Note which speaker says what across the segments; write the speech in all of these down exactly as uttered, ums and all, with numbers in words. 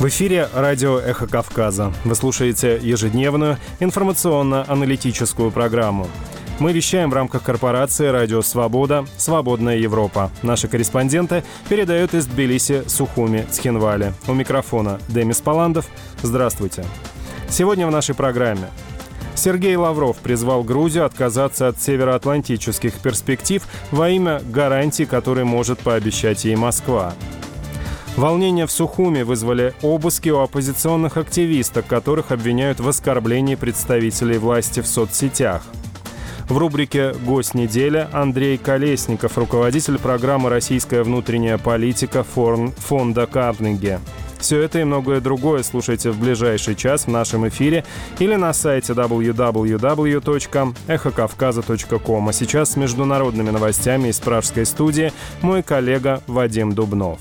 Speaker 1: В эфире радио «Эхо Кавказа». Вы слушаете ежедневную информационно-аналитическую программу. Мы вещаем в рамках корпорации «Радио Свобода. Свободная Европа». Наши корреспонденты передают из Тбилиси, Сухуми, Цхинвали. У микрофона Демис Паландов. Здравствуйте. Сегодня в нашей программе. Сергей Лавров призвал Грузию отказаться от североатлантических перспектив во имя гарантий, которые может пообещать ей Москва. Волнения в Сухуми вызвали обыски у оппозиционных активисток, которых обвиняют в оскорблении представителей власти в соцсетях. В рубрике «Гость недели» Андрей Колесников, руководитель программы «Российская внутренняя политика» фонда Карнеги. Все это и многое другое слушайте в ближайший час в нашем эфире или на сайте дабл ю дабл ю дабл ю точка эхо кавказа точка ком. А сейчас с международными новостями из пражской студии мой коллега Вадим Дубнов.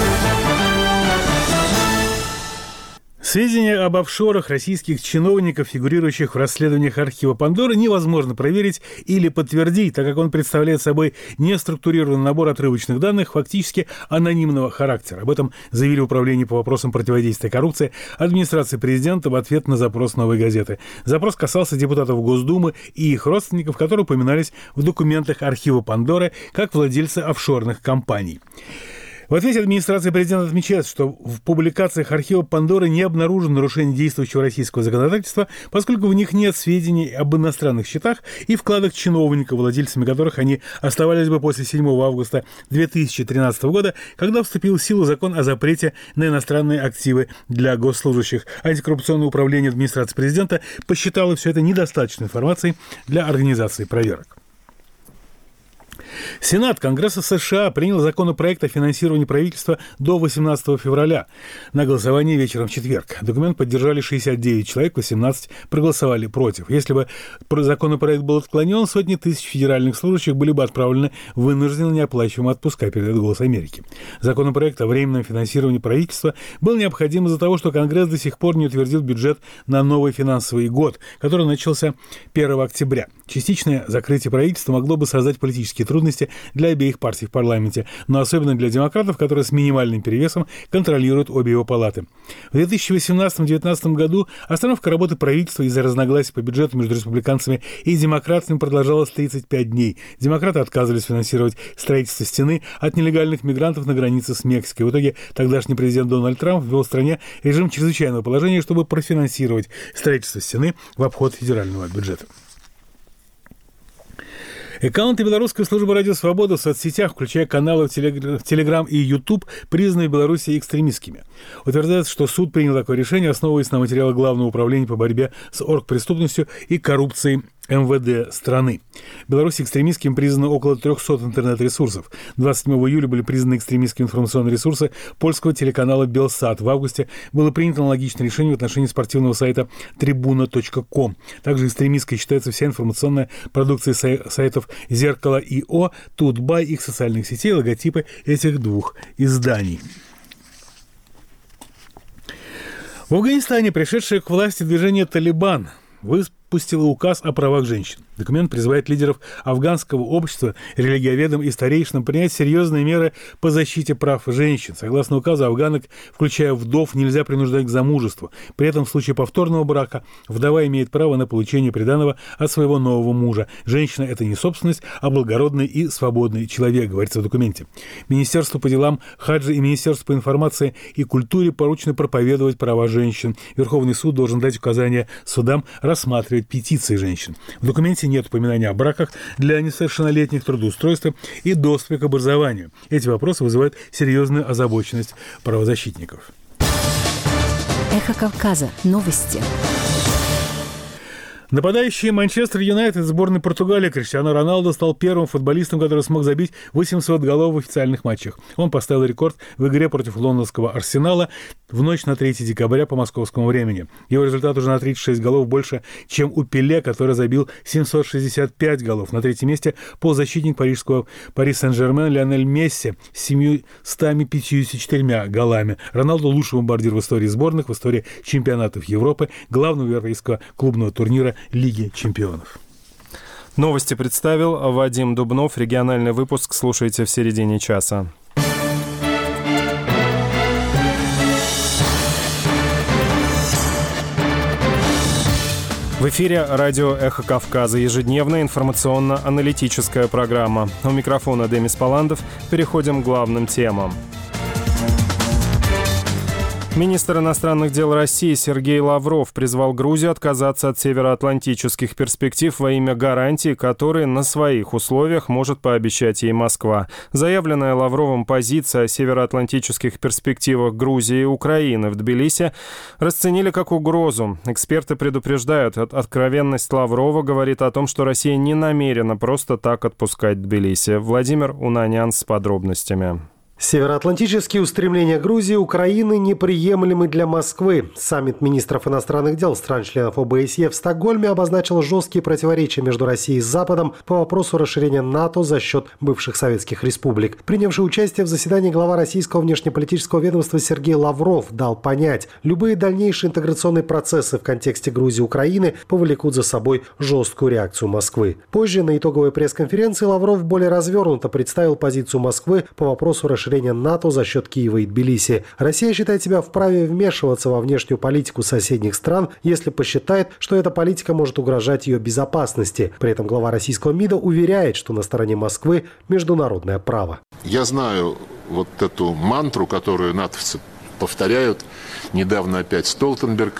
Speaker 2: Сведения об офшорах российских чиновников, фигурирующих в расследованиях архива Пандоры, невозможно проверить или подтвердить, так как он представляет собой неструктурированный набор отрывочных данных, фактически анонимного характера. Об этом заявили Управление по вопросам противодействия коррупции администрации президента в ответ на запрос «Новой газеты». Запрос касался депутатов Госдумы и их родственников, которые упоминались в документах архива Пандоры как владельцы офшорных компаний. В ответе администрация президента отмечает, что в публикациях архива Пандоры не обнаружено нарушение действующего российского законодательства, поскольку в них нет сведений об иностранных счетах и вкладах чиновников, владельцами которых они оставались бы после седьмого августа две тысячи тринадцатого года, когда вступил в силу закон о запрете на иностранные активы для госслужащих. Антикоррупционное управление администрации президента посчитало все это недостаточной информацией для организации проверок. Сенат Конгресса США принял законопроект о финансировании правительства до восемнадцатого февраля на голосование вечером в четверг. Документ поддержали шестьдесят девять человек, восемнадцать проголосовали против. Если бы законопроект был отклонен, сотни тысяч федеральных служащих были бы отправлены в вынужденные неоплачиваемые отпуска, передает «Голос Америки». Законопроект о временном финансировании правительства был необходим из-за того, что Конгресс до сих пор не утвердил бюджет на новый финансовый год, который начался первого октября. Частичное закрытие правительства могло бы создать политические трудности для обеих партий в парламенте, но особенно для демократов, которые с минимальным перевесом контролируют обе его палаты. В две тысячи восемнадцатом — две тысячи девятнадцатом году остановка работы правительства из-за разногласий по бюджету между республиканцами и демократами продолжалась тридцать пять дней. Демократы отказывались финансировать строительство стены от нелегальных мигрантов на границе с Мексикой. В итоге тогдашний президент Дональд Трамп ввел в стране режим чрезвычайного положения, чтобы профинансировать строительство стены в обход федерального бюджета. Аккаунты Белорусской службы «Радио Свобода» в соцсетях, включая каналы в Телеграм и Ютуб, признаны в Беларуси экстремистскими. Утверждается, что суд принял такое решение, основываясь на материалах Главного управления по борьбе с оргпреступностью и коррупцией эм вэ дэ страны. В Беларуси экстремистским признано около трехсот интернет-ресурсов. двадцать седьмого июля были признаны экстремистскими информационные ресурсы польского телеканала «Белсат». В августе было принято аналогичное решение в отношении спортивного сайта трибуна точка ком. Также экстремистской считается вся информационная продукция сайтов «Зеркало» и «О», «Тутбай», их социальных сетей, логотипы этих двух изданий. В Афганистане пришедшее к власти движение «Талибан» выпустила указ о правах женщин. Документ призывает лидеров афганского общества, религиоведам и старейшинам принять серьезные меры по защите прав женщин. Согласно указу, афганок, включая вдов, нельзя принуждать к замужеству. При этом в случае повторного брака вдова имеет право на получение приданого от своего нового мужа. Женщина – это не собственность, а благородный и свободный человек, говорится в документе. Министерству по делам хаджи и Министерству по информации и культуре поручено проповедовать права женщин. Верховный суд должен дать указания судам рассматривать петиции женщин. В документе нет упоминания о браках для несовершеннолетних, трудоустройстве и доступе к образованию. Эти вопросы вызывают серьезную озабоченность правозащитников.
Speaker 3: Эхо Кавказа. Новости.
Speaker 2: Нападающий Манчестер Юнайтед сборной Португалии Криштиану Роналду стал первым футболистом, который смог забить восемьсот голов в официальных матчах. Он поставил рекорд в игре против лондонского Арсенала в ночь на третье декабря по московскому времени. Его результат уже на тридцать шесть голов больше, чем у Пеле, который забил семьсот шестьдесят пять голов. На третьем месте полузащитник парижского Пари Сен-Жермен Лионель Месси с семьюстами пятьюдесятью четырьмя голами. Роналду лучший бомбардир в истории сборных, в истории чемпионатов Европы, главного европейского клубного турнира Лиги чемпионов.
Speaker 1: Новости представил Вадим Дубнов. Региональный выпуск слушайте в середине часа. В эфире радио «Эхо Кавказа», ежедневная информационно-аналитическая программа. У микрофона Демис Паландов. Переходим к главным темам. Министр иностранных дел России Сергей Лавров призвал Грузию отказаться от североатлантических перспектив во имя гарантий, которые на своих условиях может пообещать ей Москва. Заявленная Лавровым позиция о североатлантических перспективах Грузии и Украины в Тбилиси расценили как угрозу. Эксперты предупреждают, откровенность Лаврова говорит о том, что Россия не намерена просто так отпускать Тбилиси. Владимир Унанян с подробностями.
Speaker 4: Североатлантические устремления Грузии и Украины неприемлемы для Москвы. Саммит министров иностранных дел стран-членов О Бэ Эс Е в Стокгольме обозначил жесткие противоречия между Россией и Западом по вопросу расширения НАТО за счет бывших советских республик. Принявший участие в заседании глава российского внешнеполитического ведомства Сергей Лавров дал понять, любые дальнейшие интеграционные процессы в контексте Грузии и Украины повлекут за собой жесткую реакцию Москвы. Позже на итоговой пресс-конференции Лавров более развернуто представил позицию Москвы по вопросу расширения НАТО за счет Киева и Тбилиси. Россия считает себя вправе вмешиваться во внешнюю политику соседних стран, если посчитает, что эта политика может угрожать ее безопасности. При этом глава российского МИДа уверяет, что на стороне Москвы международное право.
Speaker 5: Я знаю вот эту мантру, которую натовцы повторяют. Недавно опять Столтенберг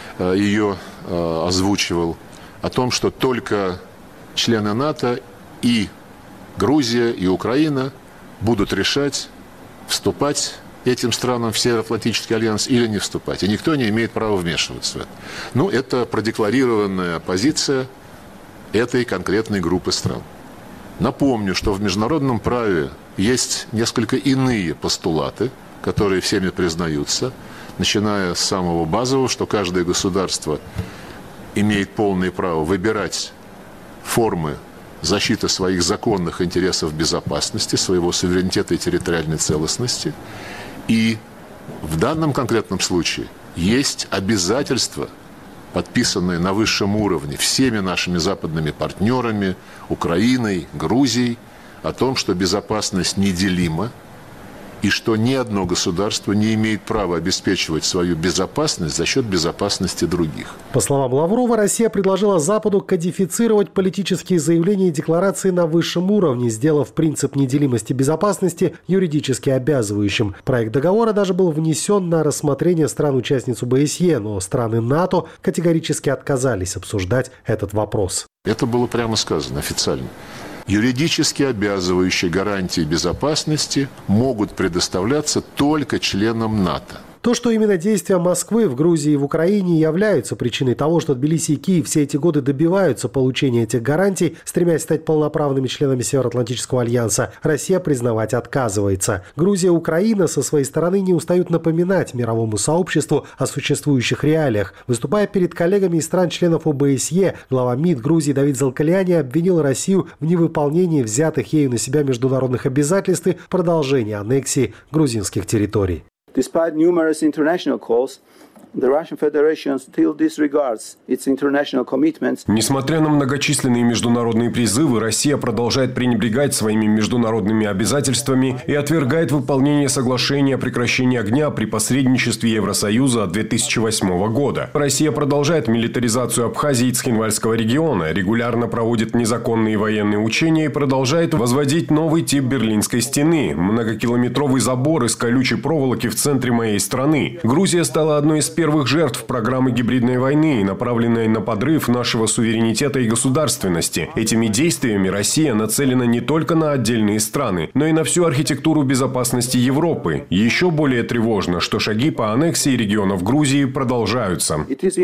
Speaker 5: ее озвучивал, о том, что только члены НАТО и Грузия, и Украина будут решать, вступать этим странам в Североатлантический альянс или не вступать. И никто не имеет права вмешиваться в это. Ну, это продекларированная позиция этой конкретной группы стран. Напомню, что в международном праве есть несколько иные постулаты, которые всеми признаются, начиная с самого базового, что каждое государство имеет полное право выбирать формы защиты своих законных интересов безопасности, своего суверенитета и территориальной целостности. И в данном конкретном случае есть обязательства, подписанные на высшем уровне всеми нашими западными партнерами, Украиной, Грузией, о том, что безопасность неделима, и что ни одно государство не имеет права обеспечивать свою безопасность за счет безопасности других.
Speaker 4: По словам Лаврова, Россия предложила Западу кодифицировать политические заявления и декларации на высшем уровне, сделав принцип неделимости безопасности юридически обязывающим. Проект договора даже был внесен на рассмотрение стран-участниц О Бэ Эс Е, но страны НАТО категорически отказались обсуждать этот вопрос.
Speaker 5: Это было прямо сказано официально. Юридически обязывающие гарантии безопасности могут предоставляться только членам НАТО.
Speaker 4: То, что именно действия Москвы в Грузии и в Украине являются причиной того, что Тбилиси и Киев все эти годы добиваются получения этих гарантий, стремясь стать полноправными членами Североатлантического альянса, Россия признавать отказывается. Грузия и Украина со своей стороны не устают напоминать мировому сообществу о существующих реалиях. Выступая перед коллегами из стран-членов О Бэ Эс Е, глава МИД Грузии Давид Залкаляни обвинил Россию в невыполнении взятых ею на себя международных обязательств и продолжении аннексии грузинских территорий.
Speaker 6: Despite numerous international calls, the Russian Federation still disregards its international commitments.
Speaker 7: Несмотря на многочисленные международные призывы, Россия продолжает пренебрегать своими международными обязательствами и отвергает выполнение соглашения о прекращении огня при посредничестве Евросоюза от две тысячи восьмого года. Россия продолжает милитаризацию Абхазии и Цхинвальского региона, регулярно проводит незаконные военные учения и продолжает возводить новый тип Берлинской стены – многокилометровый забор из колючей проволоки в центре моей страны. Грузия стала одной из первых первых жертв программы гибридной войны, направленной на подрыв нашего суверенитета и государственности. Этими действиями Россия нацелена не только на отдельные страны, но и на всю архитектуру безопасности Европы. Еще более тревожно, что шаги по аннексии регионов Грузии продолжаются.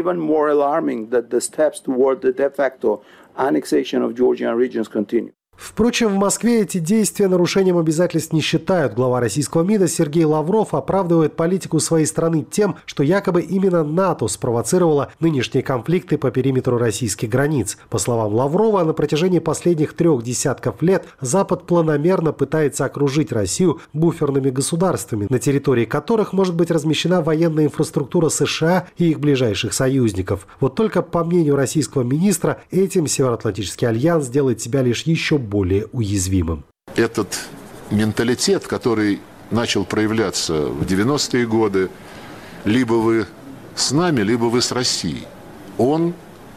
Speaker 4: Впрочем, в Москве эти действия нарушением обязательств не считают. Глава российского МИДа Сергей Лавров оправдывает политику своей страны тем, что якобы именно НАТО спровоцировало нынешние конфликты по периметру российских границ. По словам Лаврова, на протяжении последних трех десятков лет Запад планомерно пытается окружить Россию буферными государствами, на территории которых может быть размещена военная инфраструктура США и их ближайших союзников. Вот только, по мнению российского министра, этим Североатлантический альянс делает себя лишь еще более уязвимым.
Speaker 5: Этот менталитет, который начал проявляться в девяностые годы, либо вы с нами, либо вы с Россией, он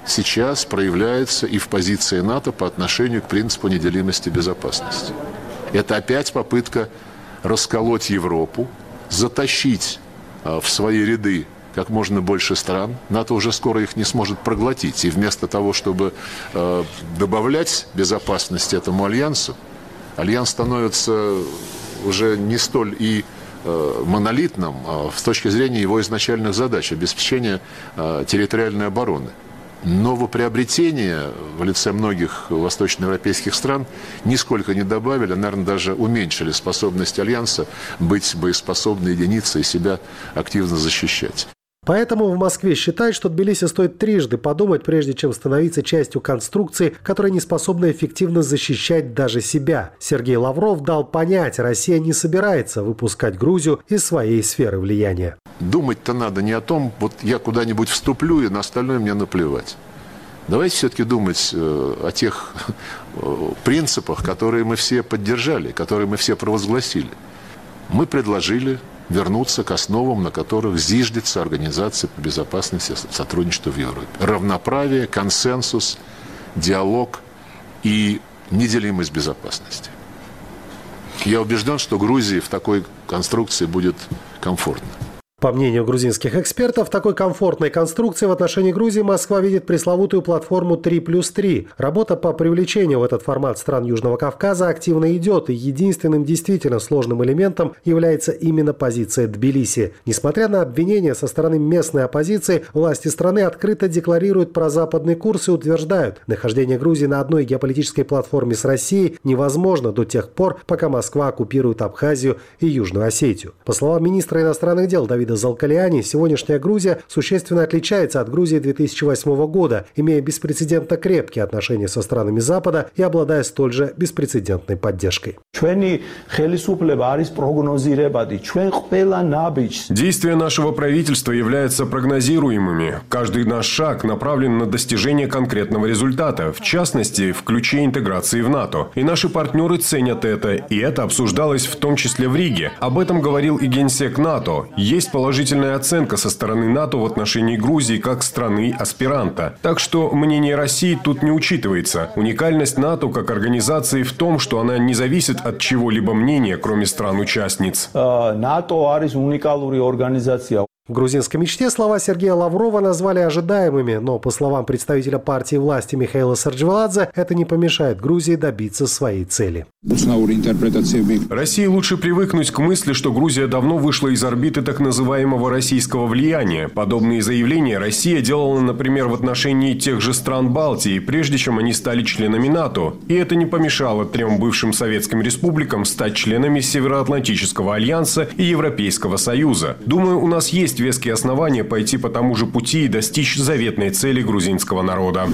Speaker 5: сейчас проявляется и в позиции НАТО по отношению к принципу неделимости безопасности. Это опять попытка расколоть Европу, затащить в свои ряды как можно больше стран. НАТО уже скоро их не сможет проглотить. И вместо того, чтобы э, добавлять безопасности этому альянсу, альянс становится уже не столь и э, монолитным э, с точки зрения его изначальных задач обеспечения э, территориальной обороны. Новоприобретения в лице многих восточноевропейских стран нисколько не добавили, а, наверное, даже уменьшили способность альянса быть боеспособной единицей и себя активно защищать.
Speaker 4: Поэтому в Москве считают, что Тбилиси стоит трижды подумать, прежде чем становиться частью конструкции, которая не способна эффективно защищать даже себя. Сергей Лавров дал понять, Россия не собирается выпускать Грузию из своей сферы влияния.
Speaker 5: Думать-то надо не о том, вот я куда-нибудь вступлю, и на остальное мне наплевать. Давайте все-таки думать э, о тех э, принципах, которые мы все поддержали, которые мы все провозгласили. Мы предложили вернуться к основам, на которых зиждется Организация по безопасности и сотрудничеству в Европе. Равноправие, консенсус, диалог и неделимость безопасности. Я убежден, что Грузии в такой конструкции будет комфортно.
Speaker 4: По мнению грузинских экспертов, в такой комфортной конструкции в отношении Грузии Москва видит пресловутую платформу три плюс три. Работа по привлечению в этот формат стран Южного Кавказа активно идет, и единственным действительно сложным элементом является именно позиция Тбилиси. Несмотря на обвинения со стороны местной оппозиции, власти страны открыто декларируют прозападный курс и утверждают, нахождение Грузии на одной геополитической платформе с Россией невозможно до тех пор, пока Москва оккупирует Абхазию и Южную Осетию. По словам министра иностранных дел Давида Залкалиани, сегодняшняя Грузия существенно отличается от Грузии две тысячи восьмого года, имея беспрецедентно крепкие отношения со странами Запада и обладая столь же беспрецедентной поддержкой.
Speaker 7: Действия нашего правительства являются прогнозируемыми. Каждый наш шаг направлен на достижение конкретного результата, в частности, в ключе интеграции в НАТО. И наши партнеры ценят это, и это обсуждалось в том числе в Риге. Об этом говорил и генсек НАТО. Есть положительная оценка со стороны НАТО в отношении Грузии как страны-аспиранта. Так что мнение России тут не учитывается. Уникальность НАТО как организации в том, что она не зависит от чего-либо мнения, кроме стран-участниц.
Speaker 4: В грузинской мечте слова Сергея Лаврова назвали ожидаемыми, но, по словам представителя партии власти Михаила Сарджваладзе, это не помешает Грузии добиться своей цели.
Speaker 7: России лучше привыкнуть к мысли, что Грузия давно вышла из орбиты так называемого российского влияния. Подобные заявления Россия делала, например, в отношении тех же стран Балтии, прежде чем они стали членами НАТО. И это не помешало трем бывшим советским республикам стать членами Североатлантического альянса и Европейского Союза. Думаю, у нас есть веские основания пойти по тому же пути и достичь заветной цели грузинского народа.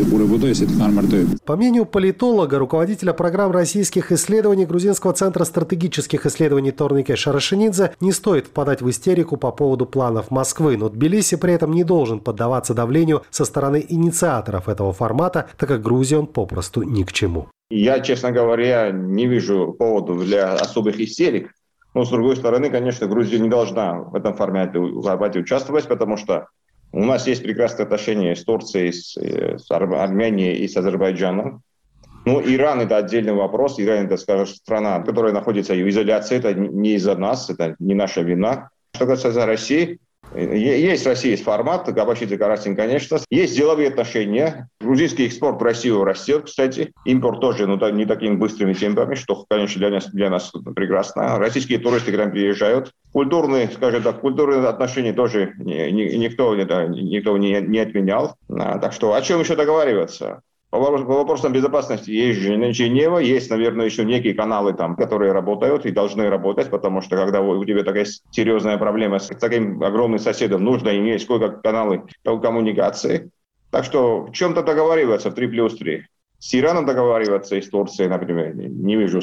Speaker 4: По мнению политолога, руководителя программ российских исследований Грузинского центра стратегических исследований Торнике Шарашинидзе, не стоит впадать в истерику по поводу планов Москвы, но Тбилиси при этом не должен поддаваться давлению со стороны инициаторов этого формата, так как Грузии он попросту ни к чему.
Speaker 8: Я, честно говоря, не вижу повода для особых истерик. Но, с другой стороны, конечно, Грузия не должна в этом формате участвовать, потому что у нас есть прекрасные отношения с Турцией, с, с Арменией и с Азербайджаном. Ну, Иран – это отдельный вопрос. Иран – это, скажем, страна, которая находится в изоляции. Это не из-за нас, это не наша вина. Что касается России, есть в России есть формат, Габачи Декларации, конечно. Есть деловые отношения. Грузинский экспорт в Россию растет, кстати. Импорт тоже, но не такими быстрыми темпами, что, конечно, для нас, для нас прекрасно. Российские туристы к нам приезжают. Культурные, скажем так, культурные отношения тоже никто, никто не, не отменял. Так что о чем еще договариваться? По вопросам безопасности есть Женева, есть, наверное, еще некие каналы, там, которые работают и должны работать, потому что когда у тебя такая серьезная проблема с таким огромным соседом, нужно иметь сколько каналы коммуникации. Так что в чем-то договариваться в три плюс три. С Ираном договариваться и с Турцией, например, не вижу смысла.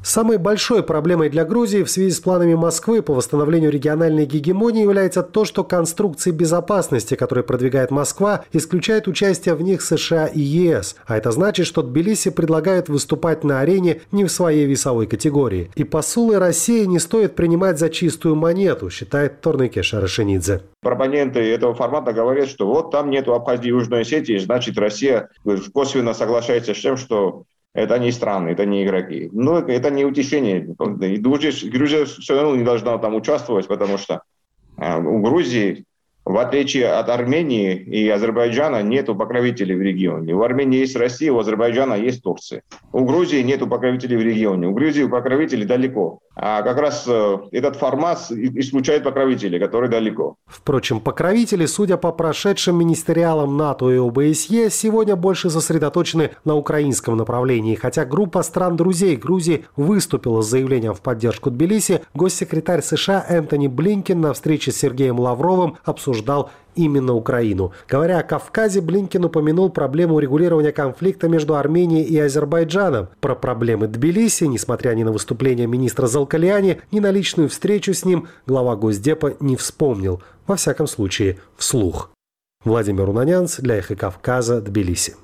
Speaker 4: Самой большой проблемой для Грузии в связи с планами Москвы по восстановлению региональной гегемонии является то, что конструкции безопасности, которые продвигает Москва, исключают участие в них США и ЕС. А это значит, что Тбилиси предлагают выступать на арене не в своей весовой категории. И посулы России не стоит принимать за чистую монету, считает Торнике Шарашенидзе.
Speaker 8: Пропоненты этого формата говорят, что вот там нету Абхазии и Южной Осетии, значит Россия косвенно соглашается с тем, что это не страны, это не игроки. Но это не утешение. И Грузия, Грузия все равно не должна там участвовать, потому что у Грузии, в отличие от Армении и Азербайджана, нет покровителей в регионе. У Армении есть Россия, у Азербайджана есть Турция. У Грузии нет покровителей в регионе. У Грузии покровители далеко. А как раз этот формат исключает покровителей, которые далеко.
Speaker 4: Впрочем, покровители, судя по прошедшим министериалам НАТО и ОБСЕ, сегодня больше сосредоточены на украинском направлении. Хотя группа стран-друзей Грузии выступила с заявлением в поддержку Тбилиси, госсекретарь США Энтони Блинкен на встрече с Сергеем Лавровым обсуждал именно Украину. Говоря о Кавказе, Блинкен упомянул проблему урегулирования конфликта между Арменией и Азербайджаном. Про проблемы Тбилиси, несмотря ни на выступление министра Залкаляни, ни на личную встречу с ним, глава Госдепа не вспомнил. Во всяком случае, вслух. Владимир Унанянц для Эхо Кавказа, Тбилиси.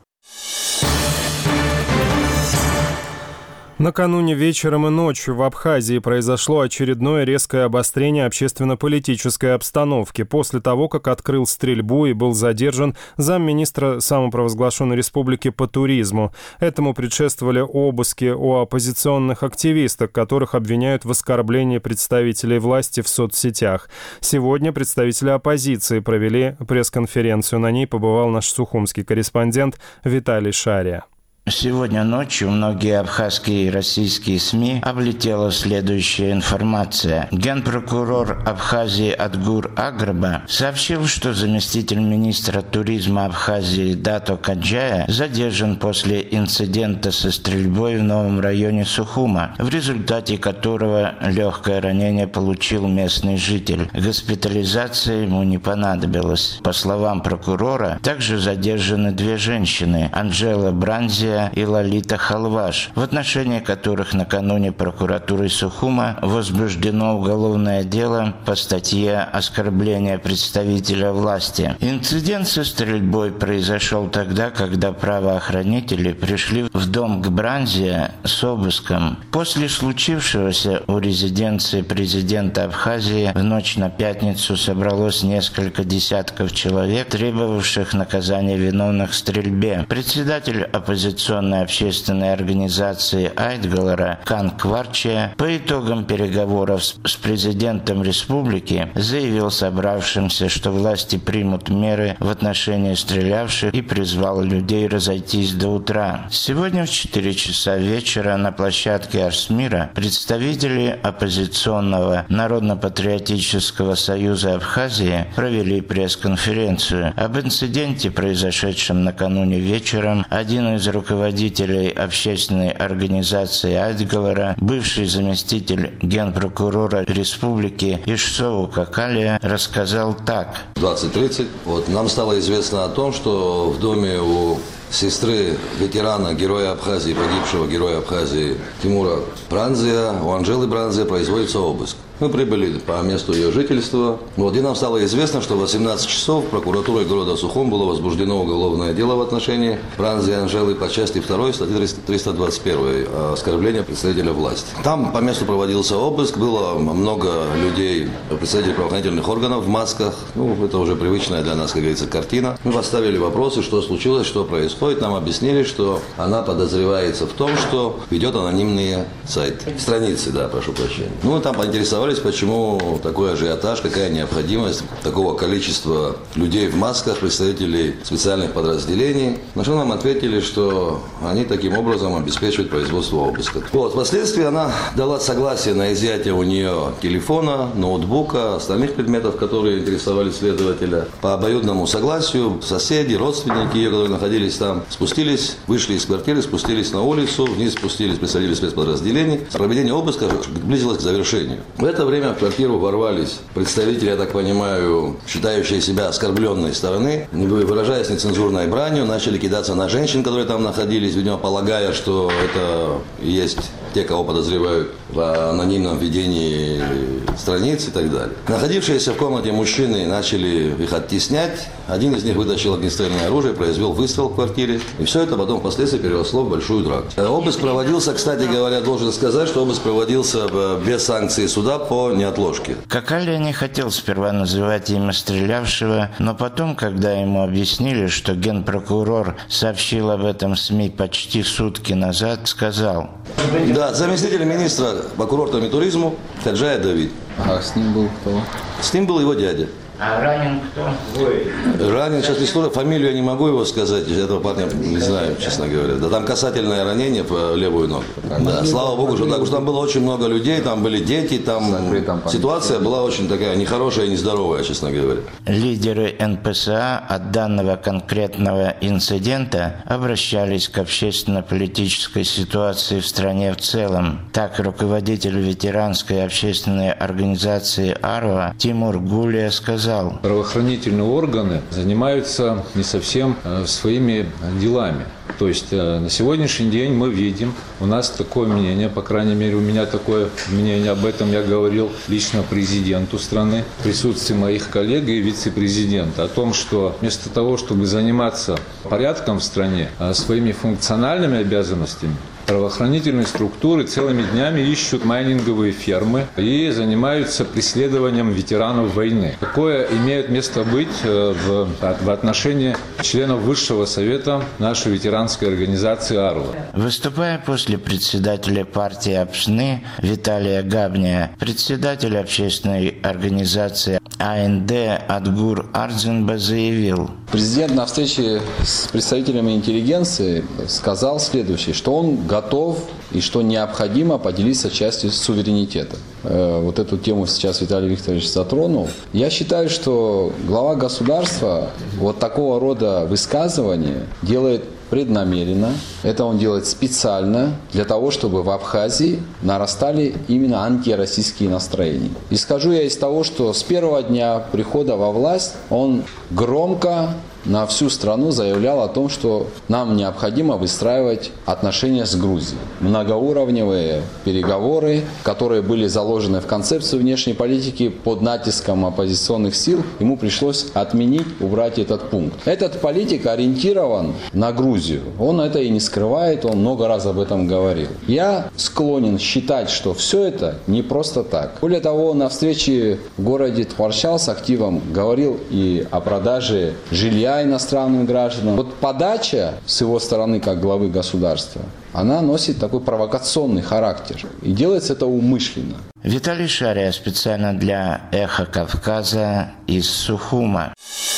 Speaker 1: Накануне вечером и ночью в Абхазии произошло очередное резкое обострение общественно-политической обстановки после того, как открыл стрельбу и был задержан замминистра самопровозглашенной республики по туризму. Этому предшествовали обыски у оппозиционных активисток, которых обвиняют в оскорблении представителей власти в соцсетях. Сегодня представители оппозиции провели пресс-конференцию. На ней побывал наш сухумский корреспондент Виталий Шария.
Speaker 9: Сегодня ночью многие абхазские и российские СМИ облетела следующая информация. Генпрокурор Абхазии Адгур Аграба сообщил, что заместитель министра туризма Абхазии Дато Каджая задержан после инцидента со стрельбой в новом районе Сухума, в результате которого легкое ранение получил местный житель. Госпитализация ему не понадобилась. По словам прокурора, также задержаны две женщины – Анжела Бранзия и Лолита Халваш, в отношении которых накануне прокуратурой Сухума возбуждено уголовное дело по статье «Оскорбление представителя власти». Инцидент со стрельбой произошел тогда, когда правоохранители пришли в дом к Бранзия с обыском. После случившегося у резиденции президента Абхазии в ночь на пятницу собралось несколько десятков человек, требовавших наказания виновных в стрельбе. Председатель оппозиционной общественной организации Айтгалара Кан Кварчия по итогам переговоров с президентом республики заявил собравшимся, что власти примут меры в отношении стрелявших и призвал людей разойтись до утра. Сегодня в четыре часа вечера на площадке Арсмира представители оппозиционного Народно-патриотического союза Абхазии провели пресс-конференцию. Об инциденте, произошедшем накануне вечером, один из руководителей руководителей общественной организации Айтгалара, бывший заместитель генпрокурора республики Ишсоу Какалия, рассказал так.
Speaker 10: В двадцать тридцать вот, нам стало известно о том, что в доме у сестры ветерана, героя Абхазии, погибшего героя Абхазии Тимура Бранзия, у Анжелы Бранзия производится обыск. Мы прибыли по месту ее жительства. Вот, и нам стало известно, что в восемнадцать часов прокуратурой города Сухум было возбуждено уголовное дело в отношении Бранзии Анжелы по части второй статьи триста двадцать один «Оскорбление представителя власти». Там по месту проводился обыск, было много людей, представителей правоохранительных органов в масках. Ну, это уже привычная для нас, как говорится, картина. Мы поставили вопросы, что случилось, что происходит. Нам объяснили, что она подозревается в том, что ведет анонимные сайты. Страницы, да, прошу прощения. Ну, мы там поинтересовались, почему такой ажиотаж, какая необходимость такого количества людей в масках, представителей специальных подразделений. На что нам ответили, что они таким образом обеспечивают производство обыска. Вот, впоследствии она дала согласие на изъятие у нее телефона, ноутбука, остальных предметов, которые интересовали следователя. По обоюдному согласию соседи, родственники ее, которые находились там, там, спустились, вышли из квартиры, спустились на улицу, вниз спустились представители спецподразделений. Проведение обыска близилось к завершению. В это время в квартиру ворвались представители, я так понимаю, считающие себя оскорбленной стороны, выражаясь нецензурной бранью, начали кидаться на женщин, которые там находились, видимо, полагая, что это и есть те, кого подозревают в анонимном ведении страниц и так далее. Находившиеся в комнате мужчины начали их оттеснять. Один из них вытащил огнестрельное оружие, произвел выстрел в квартире. И все это потом впоследствии переросло в большую драку. Обыск проводился, кстати говоря, должен сказать, что обыск проводился без санкции суда по неотложке.
Speaker 9: Какаля не хотел сперва называть имя стрелявшего, но потом, когда ему объяснили, что генпрокурор сообщил об этом СМИ почти сутки назад, сказал:
Speaker 10: Да, заместитель министра по курортам и туризму Хаджая Давид.
Speaker 11: А с ним был кто?
Speaker 10: С ним был его дядя.
Speaker 9: А ранен кто?
Speaker 10: Ранен, сейчас история, фамилию я не могу его сказать, этого парня не знаю, честно говоря. Да, там касательное ранение в левую ногу. Да, слава богу, что так уж там было очень много людей, там были дети, там ситуация была очень такая нехорошая и нездоровая, честно говоря.
Speaker 9: Лидеры эн пэ эс а от данного конкретного инцидента обращались к общественно-политической ситуации в стране в целом. Так, руководитель ветеранской общественной организации «Арва» Тимур Гулия сказал:
Speaker 11: правоохранительные органы занимаются не совсем своими делами. То есть на сегодняшний день мы видим, у нас такое мнение, по крайней мере, у меня такое мнение, об этом я говорил лично президенту страны, в присутствии моих коллег и вице-президента, о том, что вместо того, чтобы заниматься порядком в стране, своими функциональными обязанностями, правоохранительные структуры целыми днями ищут майнинговые фермы и занимаются преследованием ветеранов войны. Такое имеет место быть в, в отношении членов Высшего совета нашей ветеранской организации «Арва».
Speaker 9: Выступая после председателя партии «Апшны» Виталия Габния, председатель общественной организации а эн дэ Адгур Ардзинба заявил:
Speaker 12: президент на встрече с представителями интеллигенции сказал следующее, что он готов и что необходимо поделиться частью суверенитета. Вот эту тему сейчас Виталий Викторович затронул. Я считаю, что глава государства вот такого рода высказывания делает преднамеренно. Это он делает специально для того, чтобы в Абхазии нарастали именно антироссийские настроения. И скажу я из того, что с первого дня прихода во власть он громко на всю страну заявлял о том, что нам необходимо выстраивать отношения с Грузией. Многоуровневые переговоры, которые были заложены в концепцию внешней политики под натиском оппозиционных сил, ему пришлось отменить, убрать этот пункт. Этот политик ориентирован на Грузию. Он это и не скрывает, он много раз об этом говорил. Я склонен считать, что все это не просто так. Более того, на встрече в городе Тхварчал с активом говорил и о продаже жилья иностранным гражданам. Вот подача с его стороны, как главы государства, она носит такой провокационный характер. И делается это умышленно.
Speaker 9: Виталий Шария специально для «Эхо Кавказа» из Сухума.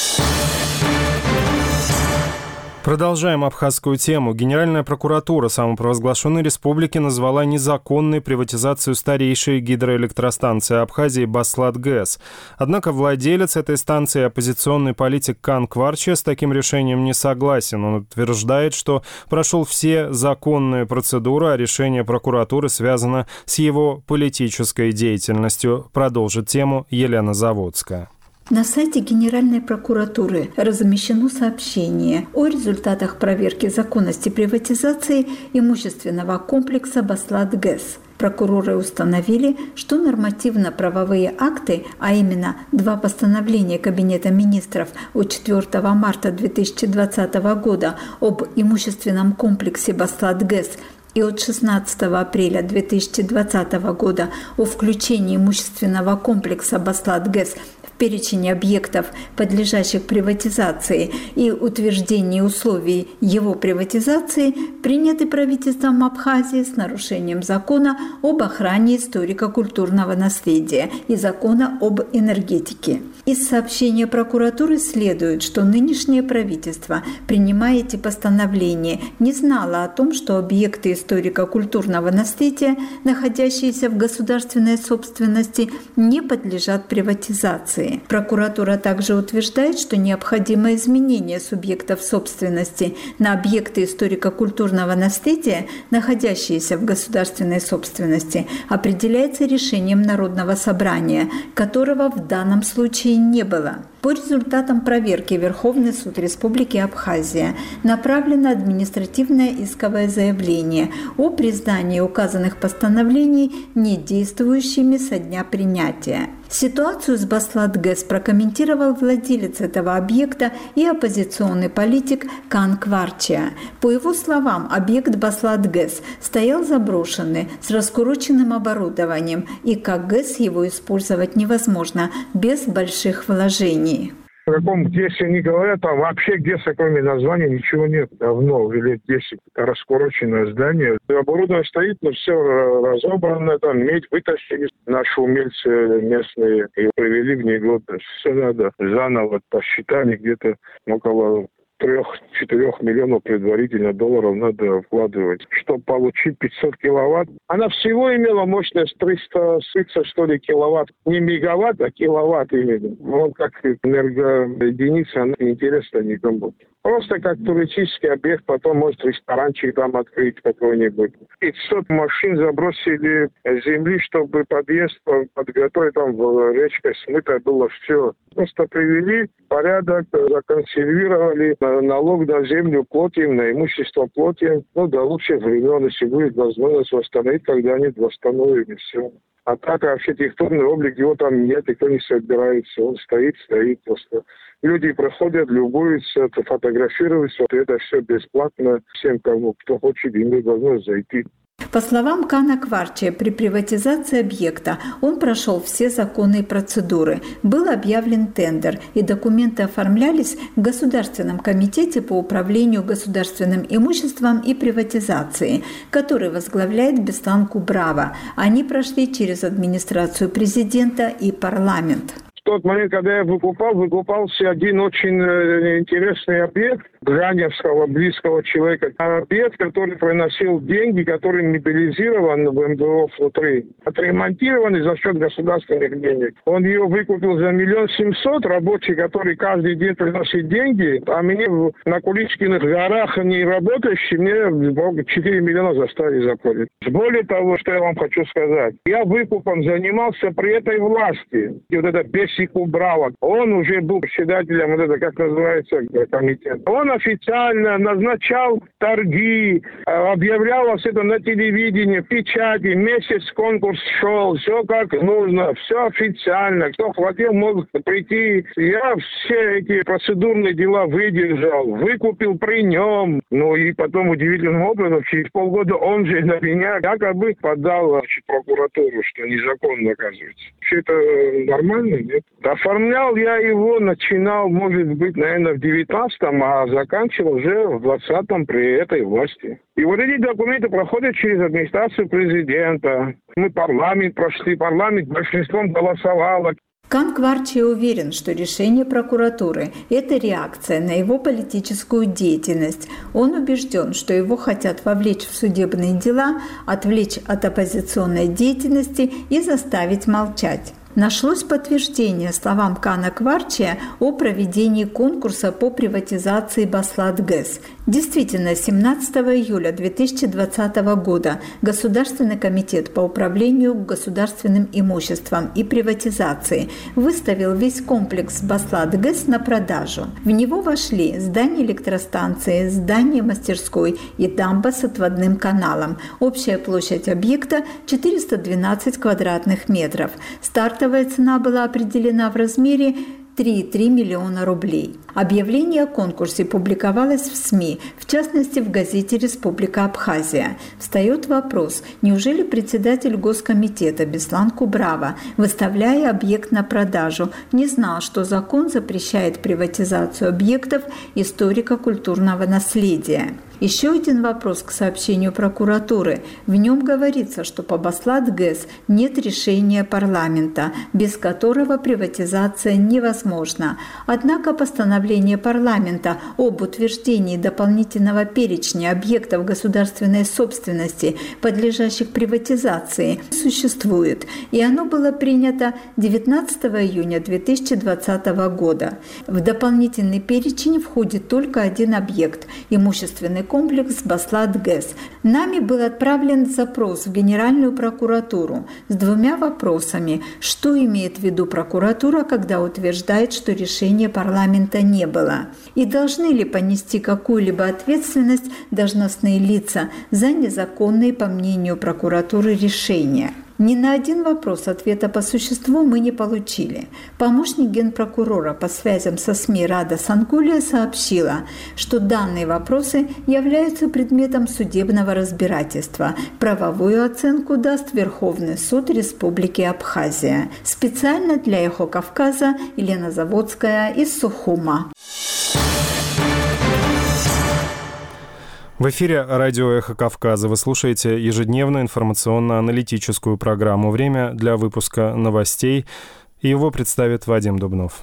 Speaker 1: Продолжаем абхазскую тему. Генеральная прокуратура самопровозглашенной республики назвала незаконной приватизацию старейшей гидроэлектростанции Абхазии Баслат-ГЭС. Однако владелец этой станции, оппозиционный политик Кан Кварча, с таким решением не согласен. Он утверждает, что прошел все законные процедуры, а решение прокуратуры связано с его политической деятельностью. Продолжит тему Елена Заводская.
Speaker 13: На сайте Генеральной прокуратуры размещено сообщение о результатах проверки законности приватизации имущественного комплекса Баслат-ГЭС. Прокуроры установили, что нормативно-правовые акты, а именно два постановления Кабинета министров от четвёртого марта две тысячи двадцатого года об имущественном комплексе Баслат-ГЭС и от шестнадцатого апреля две тысячи двадцатого года о включении имущественного комплекса Баслат-ГЭС перечень объектов, подлежащих приватизации, и утверждение условий его приватизации, приняты правительством Абхазии с нарушением закона об охране историко-культурного наследия и закона об энергетике. Из сообщения прокуратуры следует, что нынешнее правительство, принимая эти постановления, не знало о том, что объекты историко-культурного наследия, находящиеся в государственной собственности, не подлежат приватизации. приватизации. Прокуратура также утверждает, что необходимо изменение субъектов собственности на объекты историко-культурного наследия, находящиеся в государственной собственности, определяется решением Народного собрания, которого в данном случае не было. По результатам проверки Верховный суд Республики Абхазия направлено административное исковое заявление о признании указанных постановлений недействующими со дня принятия. Ситуацию с Баслат-ГЭС прокомментировал владелец этого объекта и оппозиционный политик Кан Кварчия. По его словам, объект Баслат-ГЭС стоял заброшенный, с раскуроченным оборудованием, и как ГЭС его использовать невозможно без больших вложений.
Speaker 14: В каком ГЭСе не говорят, там вообще ГЭСа, кроме названия, ничего нет. Давно, лет десять, раскуроченное здание. Оборудование стоит, но все разобрано, там медь вытащили. Наши умельцы местные и привели в негодность. Все надо заново посчитали, где-то около трех-четырех миллионов предварительно долларов надо вкладывать, чтобы получить пятьсот киловатт. Она всего имела мощность триста тридцать, что ли, киловатт. Не мегаватт, а киловатт именно. Вот как энергоединица, она неинтересна никому. Просто как туристический объект, потом, может, ресторанчик там открыть какой-нибудь. пятьсот машин забросили с земли, чтобы подъезд подготовить, там речкой смыто было все. Просто привели порядок, законсервировали, налог на землю платим, на имущество платим. Ну, до лучших времен, если будет возможность восстановить, когда-нибудь восстановим, и все. А так архитектурный облик, его там нет, никто не собирается. Он стоит, стоит просто. Люди проходят, любуются, фотографируются. Это все бесплатно всем, кому кто хочет, имеет возможность зайти.
Speaker 13: По словам Кана Кварчия, при приватизации объекта он прошел все законные процедуры. Был объявлен тендер, и документы оформлялись в Государственном комитете по управлению государственным имуществом и приватизации, который возглавляет Беслан Кубрава. Они прошли через администрацию президента и парламент.
Speaker 14: В тот момент, когда я выкупал, выкупался один очень интересный объект Граневского, близкого человека. Объект, который приносил деньги, который мобилизирован в эм дэ о внутри, отремонтированный за счет государственных денег. Он ее выкупил за миллион семьсот, рабочий, который каждый день приносит деньги, а мне на Куличкиных горах не работающий, мне четыре миллиона заставили заплатить. Более того, что я вам хочу сказать, я выкупом занимался при этой власти. И вот это Беслан Кубрава, он уже был председателем, вот это, как называется, комитет. Он официально назначал торги, объявлялось это на телевидении, в печати, месяц конкурс шел, все как нужно, все официально. Кто хотел, мог прийти. Я все эти процедурные дела выдержал, выкупил при нем. Ну и потом удивительным образом, через полгода он же на меня якобы подал, значит, прокуратуру, что незаконно, оказывается. Все это нормально, нет? Оформлял я его, начинал, может быть, наверное, в девятнадцатом, а заканчивал уже в двадцатом при этой власти. И вот эти документы проходят через администрацию президента. Мы парламент прошли, парламент большинством голосовало.
Speaker 13: Кан Кварчия уверен, что решение прокуратуры – это реакция на его политическую деятельность. Он убежден, что его хотят вовлечь в судебные дела, отвлечь от оппозиционной деятельности и заставить молчать. Нашлось подтверждение словам Кана Кварчия о проведении конкурса по приватизации Баслат-ГЭС. Действительно, семнадцатого июля две тысячи двадцатого года Государственный комитет по управлению государственным имуществом и приватизации выставил весь комплекс Баслат-ГЭС на продажу. В него вошли здание электростанции, здание мастерской и дамба с отводным каналом. Общая площадь объекта – четыреста двенадцать квадратных метров. Стартовая цена была определена в размере три целых три десятых миллиона рублей. Объявление о конкурсе публиковалось в СМИ, в частности в газете «Республика Абхазия». Встает вопрос, неужели председатель Госкомитета Беслан Кубрава, выставляя объект на продажу, не знал, что закон запрещает приватизацию объектов историко-культурного наследия? Еще один вопрос к сообщению прокуратуры. В нем говорится, что по Баслат-ГЭС нет решения парламента, без которого приватизация невозможна. Однако постановление парламента об утверждении дополнительного перечня объектов государственной собственности, подлежащих приватизации, существует, и оно было принято девятнадцатого июня две тысячи двадцатого года. В дополнительный перечень входит только один объект – имущественный комплекс Баслат-ГЭС. Нами был отправлен запрос в Генеральную прокуратуру с двумя вопросами. Что имеет в виду прокуратура, когда утверждает, что решения парламента не было? И должны ли понести какую-либо ответственность должностные лица за незаконные, по мнению прокуратуры, решения? Ни на один вопрос ответа по существу мы не получили. Помощник генпрокурора по связям со СМИ Рада Сангулия сообщила, что данные вопросы являются предметом судебного разбирательства. Правовую оценку даст Верховный суд Республики Абхазия. Специально для «Эхо Кавказа» Елена Заводская из Сухума.
Speaker 1: В эфире радио «Эхо Кавказа». Вы слушаете ежедневную информационно-аналитическую программу. Время для выпуска новостей. И его представит Вадим Дубнов.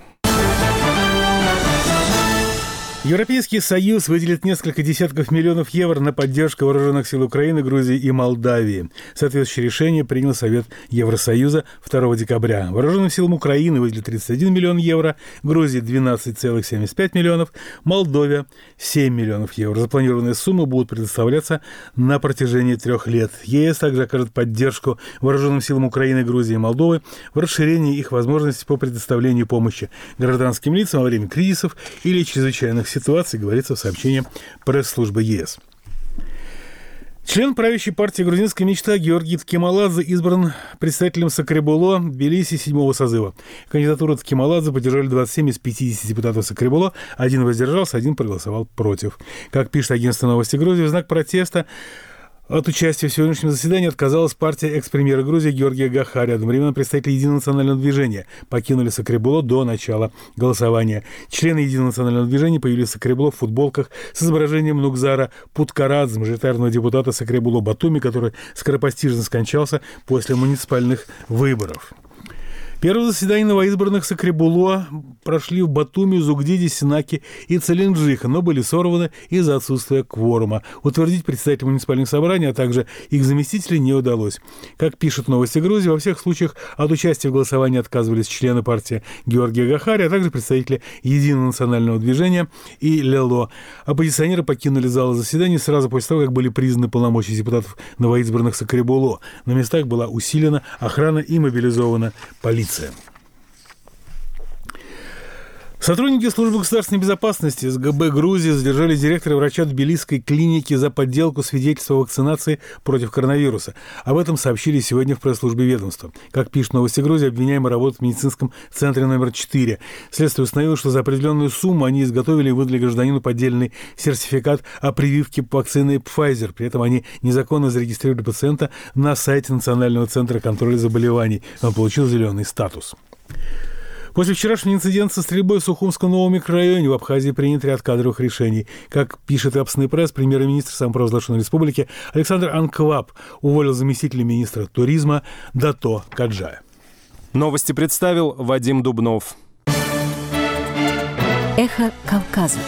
Speaker 2: Европейский Союз выделит несколько десятков миллионов евро на поддержку вооруженных сил Украины, Грузии и Молдавии. Соответствующее решение принял Совет Евросоюза второго декабря. Вооруженным силам Украины выделят тридцать один миллион евро, Грузии двенадцать целых семьдесят пять миллионов, Молдове семь миллионов евро. Запланированные суммы будут предоставляться на протяжении трех лет. ЕС также окажет поддержку вооруженным силам Украины, Грузии и Молдовы в расширении их возможностей по предоставлению помощи гражданским лицам во время кризисов или чрезвычайных ситуаций. Ситуации, говорится в сообщении пресс-службы ЕС. Член правящей партии «Грузинская мечта» Георгий Ткемаладзе избран председателем Сакребуло Тбилиси седьмого созыва. Кандидатуру Ткемаладзе поддержали двадцать семь из пятидесяти депутатов Сакребуло, один воздержался, один проголосовал против. Как пишет агентство «Новости Грузии», в знак протеста от участия в сегодняшнем заседании отказалась партия экс-премьера Грузии Георгия Гахари. Одновременно представители Единого национального движения покинули Сакребуло до начала голосования. Члены Единого национального движения появились в Сакребуло в футболках с изображением Нугзара Путкарадзе, мажоритарного депутата Сакребуло Батуми, который скоропостижно скончался после муниципальных выборов. Первое заседание новоизбранных Сакребуло прошли в Батуми, Зугдиде, Синаке и Целинджиха, но были сорваны из-за отсутствия кворума. Утвердить председателей муниципальных собраний, а также их заместителей не удалось. Как пишут «Новости Грузии», во всех случаях от участия в голосовании отказывались члены партии Георгия Гахари, а также представители Единого национального движения и ЛЕЛО. Оппозиционеры покинули зал заседаний сразу после того, как были признаны полномочия депутатов новоизбранных Сакребуло. На местах была усилена охрана и мобилизована полиция. Сотрудники службы государственной безопасности СГБ Грузии задержали директора врача Тбилисской клиники за подделку свидетельства о вакцинации против коронавируса. Об этом сообщили сегодня в пресс-службе ведомства. Как пишут «Новости Грузии», обвиняемый работает в медицинском центре номер четыре. Следствие установило, что за определенную сумму они изготовили и выдали гражданину поддельный сертификат о прививке вакцины Pfizer. При этом они незаконно зарегистрировали пациента на сайте Национального центра контроля заболеваний. Он получил зеленый статус. После вчерашнего инцидента со стрельбой в Сухумском новом микрорайоне в Абхазии принят ряд кадровых решений. Как пишет Апсный пресс, премьер-министр самопровозглашенной республики Александр Анкваб уволил заместителя министра туризма Дато Каджая.
Speaker 1: Новости представил Вадим Дубнов.
Speaker 3: Эхо Кавказа.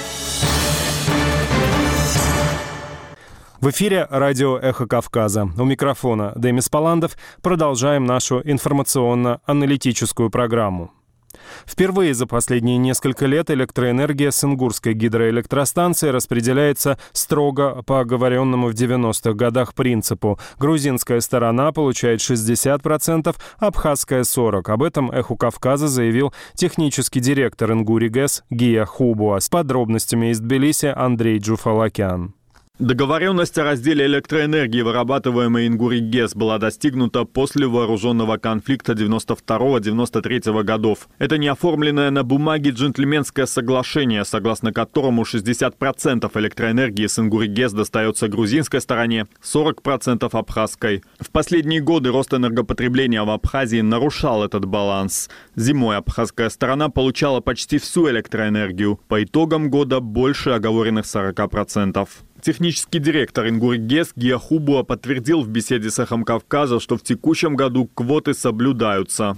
Speaker 1: В эфире радио «Эхо Кавказа». У микрофона Демис Паландов. Продолжаем нашу информационно-аналитическую программу. Впервые за последние несколько лет электроэнергия с Ингурской гидроэлектростанции распределяется строго по оговоренному в девяностых годах принципу. Грузинская сторона получает шестьдесят процентов, абхазская — сорок процентов. Об этом «Эху Кавказа» заявил технический директор Ингури ГЭС Гия Хубуа. С подробностями из Тбилиси Андрей Джуфалакян.
Speaker 15: Договоренность о разделе электроэнергии, вырабатываемой Ингури ГЭС, была достигнута после вооруженного конфликта девяносто второго — девяносто третьего годов. Это не оформленное на бумаге джентльменское соглашение, согласно которому шестьдесят процентов электроэнергии с Ингури ГЭС достается грузинской стороне, сорок процентов абхазской. В последние годы рост энергопотребления в Абхазии нарушал этот баланс. Зимой абхазская сторона получала почти всю электроэнергию, по итогам года больше оговоренных сорока процентов. Технический директор Ингуригес Гия Хубуа подтвердил в беседе с «Эхом Кавказа», что в текущем году квоты соблюдаются.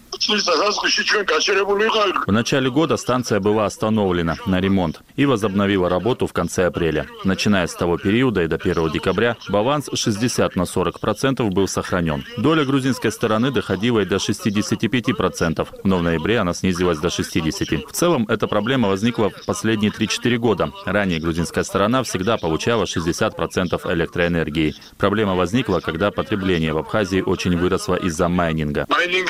Speaker 16: В начале года станция была остановлена на ремонт и возобновила работу в конце апреля. Начиная с того периода и до первого декабря баланс шестьдесят на сорок процентов был сохранен. Доля грузинской стороны доходила и до шестидесяти пяти процентов, но в ноябре она снизилась до шестидесяти процентов. В целом, эта проблема возникла в последние три-четыре года. Ранее грузинская сторона всегда получала шестьдесят процентов электроэнергии. Проблема возникла, когда потребление в Абхазии очень выросло из-за майнинга.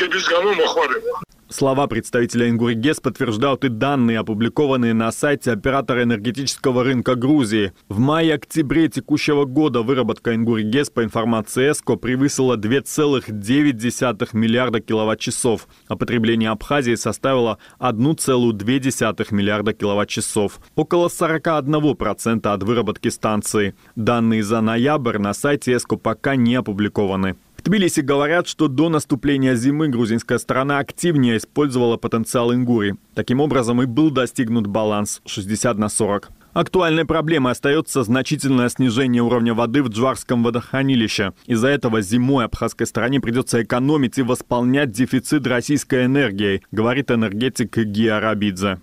Speaker 15: Слова представителя Ингуригес подтверждают и данные, опубликованные на сайте оператора энергетического рынка Грузии. В мае-октябре текущего года выработка Ингуригес по информации ЭСКО превысила два целых девять десятых миллиарда киловатт-часов, а потребление Абхазии составило одна целая две десятых миллиарда киловатт-часов, около сорок один процент от выработки станции. Данные за ноябрь на сайте ЭСКО пока не опубликованы. В Тбилиси говорят, что до наступления зимы грузинская сторона активнее использовала потенциал Ингури. Таким образом и был достигнут баланс шестьдесят на сорок. Актуальной проблемой остается значительное снижение уровня воды в Джварском водохранилище. Из-за этого зимой абхазской стороне придется экономить и восполнять дефицит российской энергией, говорит энергетик Гия Рабидзе.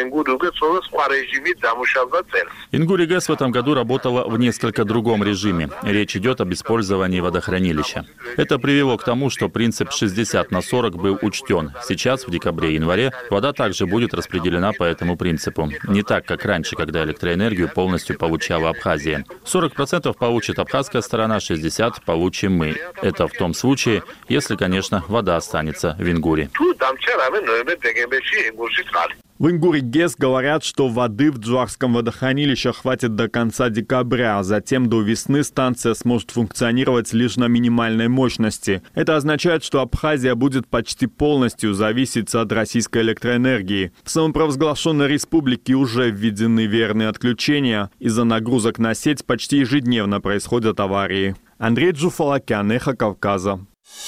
Speaker 16: Ингуригес в этом году работала в несколько другом режиме. Речь идет об использовании водохранилища. Это привело к тому, что принцип шестьдесят на сорок был учтен. Сейчас, в декабре-январе, вода также будет распределена по этому принципу. Не так, как раньше, когда электроэнергию полностью получала Абхазия. сорок процентов получит абхазская сторона, шестьдесят процентов получим мы. Это в том случае, если, конечно, вода останется в Ингуре.
Speaker 15: В Ингуригес говорят, что воды в Джварском водохранилище хватит до конца декабря, а затем до весны станция сможет функционировать лишь на минимальной мощности. Это означает, что Абхазия будет почти полностью зависеть от российской электроэнергии. В самопровозглашенной республике уже введены верные отключения. Из-за нагрузок на сеть почти ежедневно происходят аварии. Андрей Джуфалакян, Эхо Кавказа.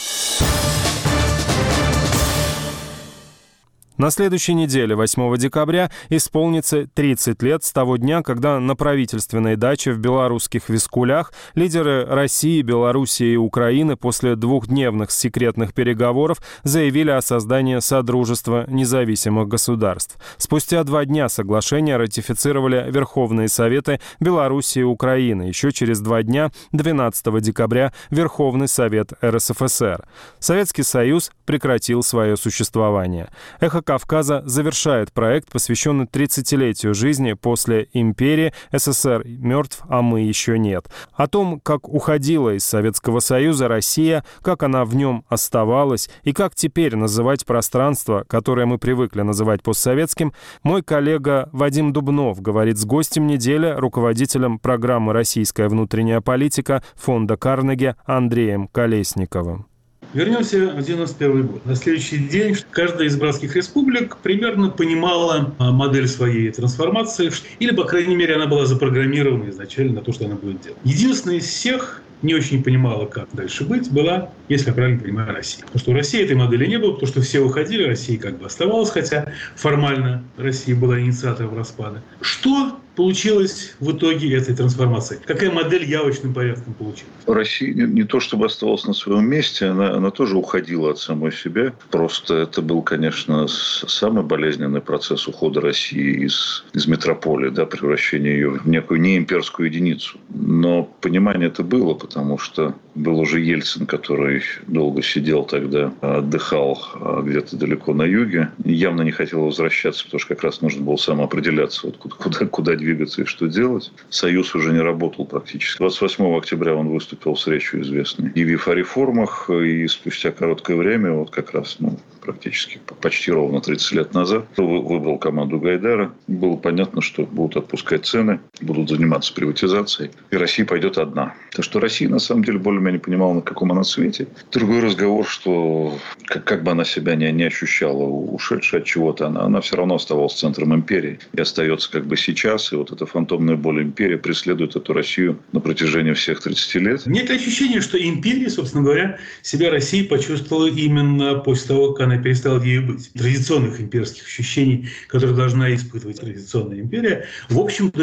Speaker 1: На следующей неделе, восьмого декабря, исполнится тридцать лет с того дня, когда на правительственной даче в белорусских Вискулях лидеры России, Белоруссии и Украины после двухдневных секретных переговоров заявили о создании Содружества независимых государств. Спустя два дня соглашение ратифицировали Верховные Советы Белоруссии и Украины. Еще через два дня, двенадцатого декабря, Верховный Совет эр эс эф эс эр. Советский Союз прекратил свое существование. Эхо Кавказа завершает проект, посвященный тридцатилетию жизни после империи. СССР мертв, а мы еще нет. О том, как уходила из Советского Союза Россия, как она в нем оставалась и как теперь называть пространство, которое мы привыкли называть постсоветским, мой коллега Вадим Дубнов говорит с гостем недели, руководителем программы «Российская внутренняя политика» фонда Карнеги Андреем Колесниковым.
Speaker 2: Вернемся в девяносто первый год. На следующий день каждая из братских республик примерно понимала модель своей трансформации, или, по крайней мере, она была запрограммирована изначально на то, что она будет делать. Единственная из всех не очень понимала, как дальше быть, была, если я правильно понимаю, Россия. Потому что у России этой модели не было, потому что все уходили, Россия как бы оставалась, хотя формально Россия была инициатором распада. Что получилось в итоге этой трансформации? Какая модель явочным порядком получилась?
Speaker 17: Россия не, не то чтобы оставалась на своем месте, она, она тоже уходила от самой себя. Просто это был, конечно, самый болезненный процесс ухода России из, из метрополии, да, превращения ее в некую неимперскую единицу. Но понимание это было, потому что был уже Ельцин, который долго сидел тогда, отдыхал где-то далеко на юге. Явно не хотел возвращаться, потому что как раз нужно было самоопределяться, вот куда, куда, куда двигаться и что делать. Союз уже не работал практически. двадцать восьмого октября он выступил с речью известной, объявив о реформах, и спустя короткое время, вот как раз, ну, практически почти ровно тридцать лет назад, выбрал команду Гайдара. Было понятно, что будут отпускать цены, будут заниматься приватизацией, и Россия пойдет одна. Так что Россия, на самом деле, более-менее понимала, на каком она свете. Другой разговор, что как, как бы она себя не, не ощущала ушедшей от чего-то, она, она все равно оставалась центром империи и остается как бы сейчас. И вот эта фантомная боль империи преследует эту Россию на протяжении всех тридцати лет.
Speaker 2: Нет ощущения, что империя, собственно говоря, себя Россия почувствовала именно после того, как она перестала ею быть. Традиционных имперских ощущений, которые должна испытывать традиционная империя, в общем, до девяносто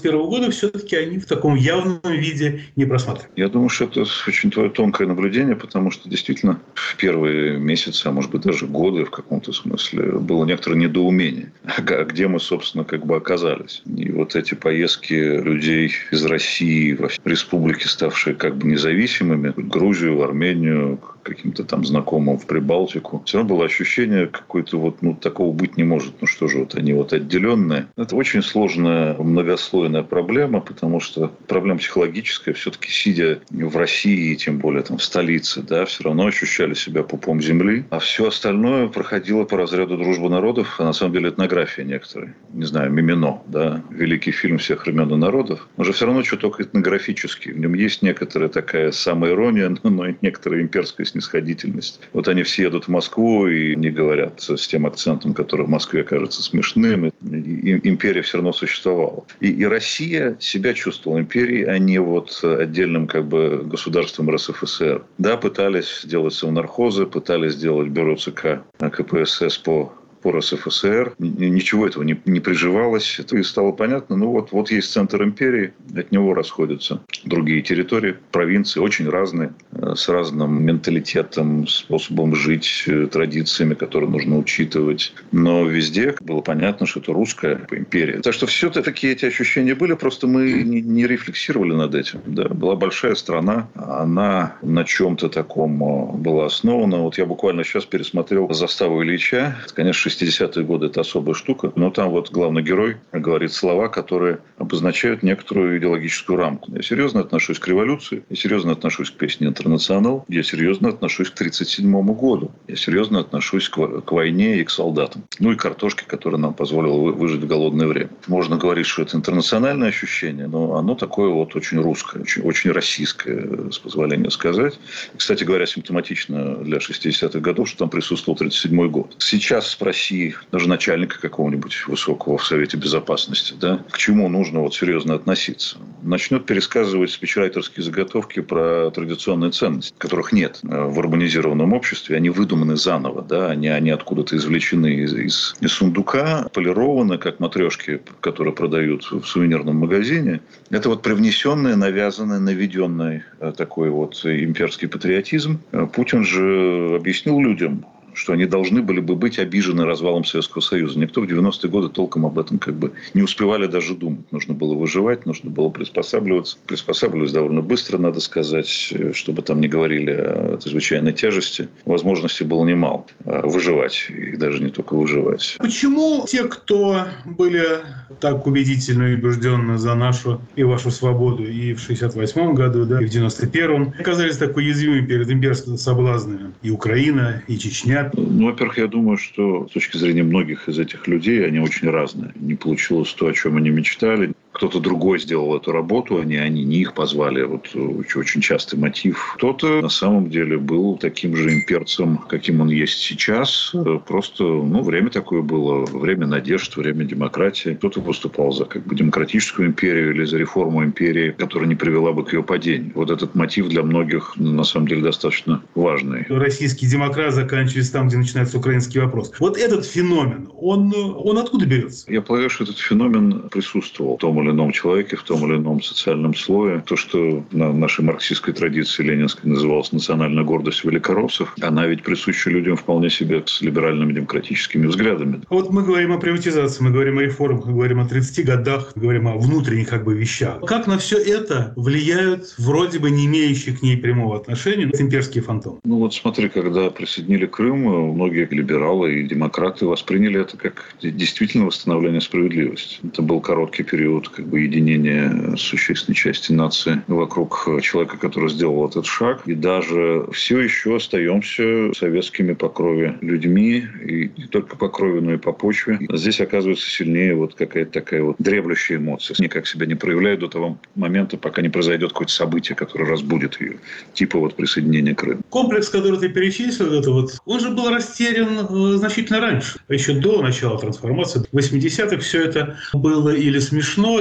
Speaker 2: первого года все-таки они в таком явном виде не просматриваются.
Speaker 17: Я думаю, что это очень твое тонкое наблюдение, потому что действительно в первые месяцы, а может быть даже годы в каком-то смысле было некоторое недоумение, а где мы, собственно, как бы оказались. И вот эти поездки людей из России в республики, ставшие как бы независимыми, в Грузию, в Армению, каким-то там знакомым в Прибалтику, все равно было ощущение какой-то вот, ну, такого быть не может. Ну, что же, вот они вот отделенные. Это очень сложная, многослойная проблема, потому что проблема психологическая. Все-таки сидя в России, тем более там в столице, да, все равно ощущали себя пупом земли. А все остальное проходило по разряду дружбы народов, а на самом деле этнография некоторая. Не знаю, Мимино, да, великий фильм всех времен и народов. Он же все равно чуток этнографический. В нем есть некоторая такая самоирония, но и некоторая имперская снисходительность. Вот они все едут в Москву и не говорят с тем акцентом, который в Москве кажется смешным. И империя все равно существовала. И, и Россия себя чувствовала империей, а не вот отдельным как бы государством РСФСР. Да, пытались сделать совнархозы, пытались сделать бюро ЦК КПСС по по РСФСР. Ничего этого не, не приживалось. Это и стало понятно. Ну вот, вот есть центр империи, от него расходятся другие территории, провинции, очень разные, с разным менталитетом, способом жить, традициями, которые нужно учитывать. Но везде было понятно, что это русская империя. Так что все-таки эти ощущения были, просто мы не, не рефлексировали над этим. Да, была большая страна, она на чем-то таком была основана. Вот я буквально сейчас пересмотрел «Заставу Ильича». Это, конечно, шестидесятые годы – это особая штука, но там вот главный герой говорит слова, которые обозначают некоторую идеологическую рамку. Я серьезно отношусь к революции, я серьезно отношусь к песне «Интернационал», я серьезно отношусь к тридцать седьмому году, я серьезно отношусь к, к войне и к солдатам. Ну и картошке, которая нам позволила выжить в голодное время. Можно говорить, что это интернациональное ощущение, но оно такое вот очень русское, очень, очень российское, с позволения сказать. Кстати говоря, симптоматично для шестидесятых годов, что там присутствовал тридцать седьмой год. Сейчас спросить даже начальника какого-нибудь высокого в Совете Безопасности, да, к чему нужно вот серьезно относиться. Начнет пересказывать спичрайтерские заготовки про традиционные ценности, которых нет в урбанизированном обществе. Они выдуманы заново, да, они, они откуда-то извлечены из, из, из сундука, полированы, как матрешки, которые продают в сувенирном магазине. Это вот привнесенный, навязанный, наведенный такой вот имперский патриотизм. Путин же объяснил людям, что они должны были бы быть обижены развалом Советского Союза. Никто в девяностые годы толком об этом как бы не успевали даже думать. Нужно было выживать, нужно было приспосабливаться. Приспосабливались довольно быстро, надо сказать, чтобы там не говорили о чрезвычайной тяжести. Возможностей было немало выживать, и даже не только выживать.
Speaker 2: Почему те, кто были так убедительно и убежденно за нашу и вашу свободу и в шестьдесят восьмом году, да, и в девяносто первом, оказались так уязвимы перед имперскими соблазнами? И Украина, и Чечня.
Speaker 17: Ну, во-первых, я думаю, что с точки зрения многих из этих людей, они очень разные. Не получилось то, о чем они мечтали. Кто-то другой сделал эту работу, они, они не их позвали. Вот очень частый мотив. Кто-то на самом деле был таким же имперцем, каким он есть сейчас. Просто, ну, время такое было. Время надежд, время демократии. Кто-то выступал за как бы демократическую империю или за реформу империи, которая не привела бы к ее падению. Вот этот мотив для многих, на самом деле, достаточно важный.
Speaker 2: Российский демократ заканчивается там, где начинается украинский вопрос. Вот этот феномен, он, он откуда берется?
Speaker 17: Я полагаю, что этот феномен присутствовал в том или ином человеке, в том или ином социальном слое. То, что на нашей марксистской традиции ленинской называлось национальная гордость великороссов, она ведь присуща людям вполне себе с либеральными демократическими взглядами.
Speaker 2: Вот мы говорим о приватизации, мы говорим о реформах, мы говорим о тридцати годах, мы говорим о внутренних как бы вещах. Как на все это влияют вроде бы не имеющие к ней прямого отношения имперские фантомы?
Speaker 17: Ну вот смотри, когда присоединили Крым, многие либералы и демократы восприняли это как действительно восстановление справедливости. Это был короткий период как бы единения существенной части нации вокруг человека, который сделал этот шаг. И даже все еще остаемся советскими по крови людьми, и не только по крови, но и по почве. Здесь оказывается сильнее вот какая-то такая вот дремлющая эмоция. Никак себя не проявляют до того момента, пока не произойдет какое-то событие, которое разбудит ее. Типа вот присоединения Крыма.
Speaker 2: Комплекс, который ты перечислил, это вот, он же был растерян значительно раньше. Еще до начала трансформации. В восьмидесятых все это было или смешно,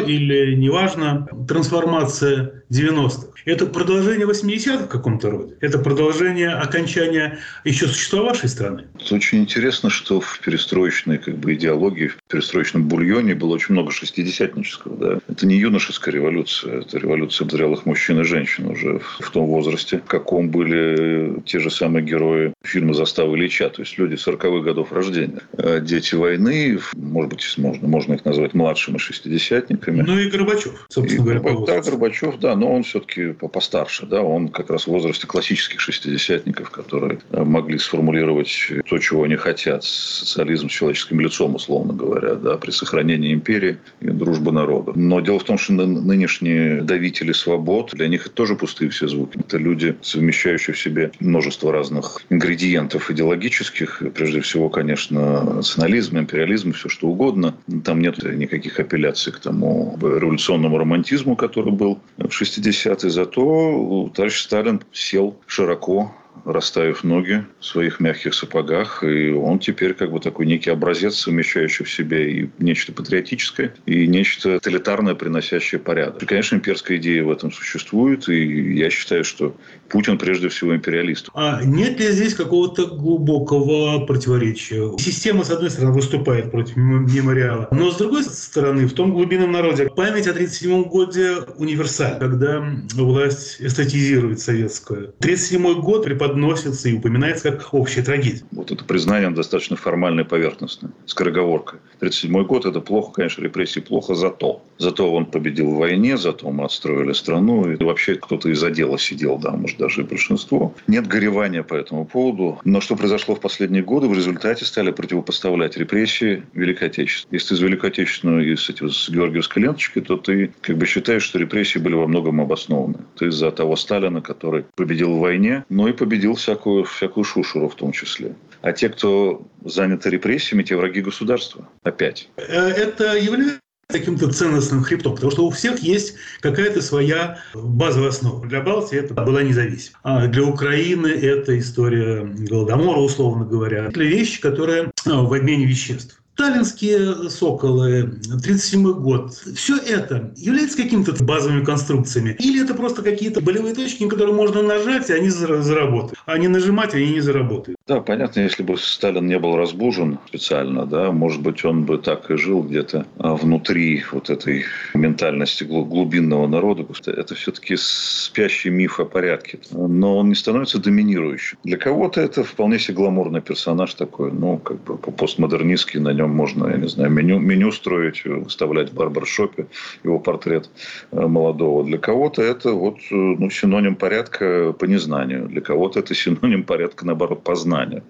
Speaker 2: или неважно, трансформация девяностых. Это продолжение восьмидесятых в каком-то роде? Это продолжение окончания еще существовавшей страны?
Speaker 17: Это очень интересно, что в перестроечной как бы, идеологии, в перестроечном бульоне было очень много шестидесятнического. Да? Это не юношеская революция, это революция зрелых мужчин и женщин уже в том возрасте, в каком были те же самые герои фильма «Застава Ильича», то есть люди сороковых годов рождения. Дети войны, может быть, можно, можно их назвать младшими шестидесятниками.
Speaker 2: Ну и Горбачев, собственно говоря.
Speaker 17: Горбачев, да, Горбачев, да, но он все-таки постарше. Да, он как раз в возрасте классических шестидесятников, которые могли сформулировать то, чего они хотят. Социализм с человеческим лицом, условно говоря, да, при сохранении империи и дружбы народа. Но дело в том, что нынешние давители свобод, для них это тоже пустые все звуки. Это люди, совмещающие в себе множество разных ингредиентов идеологических. Прежде всего, конечно, национализм, империализм, все что угодно. Там нет никаких апелляций к тому революционному романтизму, который был в шестидесятые. Зато товарищ Сталин сел широко, расставив ноги в своих мягких сапогах, и он теперь как бы такой некий образец, совмещающий в себе и нечто патриотическое, и нечто тоталитарное, приносящее порядок. И, конечно, имперская идея в этом существует, и я считаю, что Путин прежде всего империалист.
Speaker 2: А нет ли здесь какого-то глубокого противоречия? Система, с одной стороны, выступает против мемориала, но, с другой стороны, в том глубинном народе память о тридцать седьмом годе универсальна, когда власть эстетизирует советскую. тридцать седьмой год преподносится и упоминается как общая трагедия.
Speaker 17: Вот это признание достаточно формальное и поверхностное, скороговоркой. тридцать седьмой год – это плохо, конечно, репрессии плохо, зато. Зато он победил в войне, зато мы отстроили страну, и вообще кто-то из-за дела сидел, да, может, даже и большинство. Нет горевания по этому поводу. Но что произошло в последние годы, в результате стали противопоставлять репрессии Великой Отечественной. Если ты из Великой Отечественной и с, этим, с Георгиевской ленточкой, то ты как бы считаешь, что репрессии были во многом обоснованы. Ты из-за того Сталина, который победил в войне, но и победил всякую, всякую шушеру в том числе. А те, кто заняты репрессиями, те враги государства. Опять.
Speaker 2: Это является каким-то ценностным хребтом, потому что у всех есть какая-то своя базовая основа. Для Балтии это была независимость, а для Украины это история Голодомора, условно говоря. Это вещи, которые в обмене веществ. Сталинские «Соколы», тридцать седьмой год. Все это является какими-то базовыми конструкциями? Или это просто какие-то болевые точки, на которые можно нажать, и они заработают? А не нажимать, они не заработают.
Speaker 17: Да, понятно, если бы Сталин не был разбужен специально, да, может быть, он бы так и жил где-то внутри вот этой ментальности глубинного народа. Это все-таки спящий миф о порядке. Но он не становится доминирующим. Для кого-то это вполне себе гламурный персонаж такой, ну, как бы постмодернистский, на нем можно, я не знаю, меню, меню строить, выставлять в барбершопе его портрет молодого. Для кого-то это вот, ну, синоним порядка по незнанию. Для кого-то это синоним порядка, наоборот, по знанию.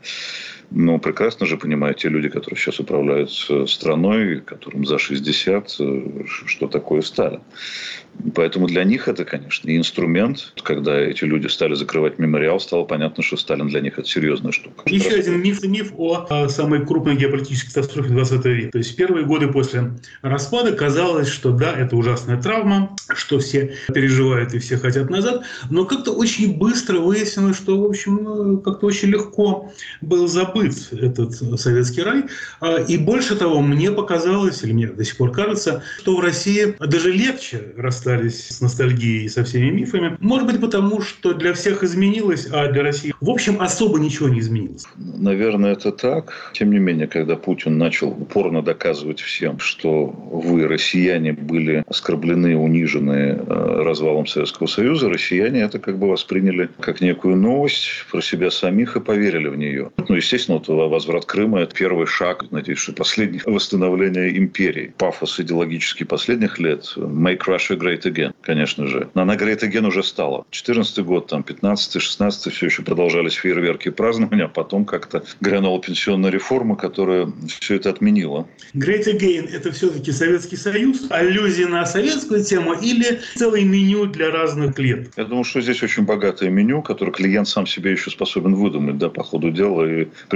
Speaker 17: Но прекрасно же понимают те люди, которые сейчас управляют страной, которым за шестьдесят, что такое Сталин. Поэтому для них это, конечно, и инструмент. Когда эти люди стали закрывать мемориал, стало понятно, что Сталин для них это серьезная штука.
Speaker 2: Еще один миф, миф о, о самой крупной геополитической катастрофе двадцатого века. То есть в первые годы после распада казалось, что да, это ужасная травма, что все переживают и все хотят назад. Но как-то очень быстро выяснилось, что, в общем, как-то очень легко был забыт этот советский рай. И больше того, мне показалось, или мне до сих пор кажется, что в России даже легче расстались с ностальгией и со всеми мифами. Может быть, потому что для всех изменилось, а для России, в общем, особо ничего не изменилось.
Speaker 17: Наверное, это так. Тем не менее, когда Путин начал упорно доказывать всем, что вы, россияне, были оскорблены, унижены развалом Советского Союза, россияне это как бы восприняли как некую новость про себя самих и поверили в нее. Ну, естественно, вот возврат Крыма – это первый шаг, надеюсь, что последнее восстановление империи. Пафос идеологический последних лет – «Make Russia Great Again», конечно же. Но она Great Again уже стала. четырнадцатый год, там, пятнадцатый, шестнадцатый все еще продолжались фейерверки и празднования, а потом как-то грянула пенсионная реформа, которая все это отменила.
Speaker 2: Great Again – это все-таки Советский Союз, аллюзия на советскую тему или целое меню для разных лет?
Speaker 17: Я думаю, что здесь очень богатое меню, которое клиент сам себе еще способен выдумать, да, по ходу дела, и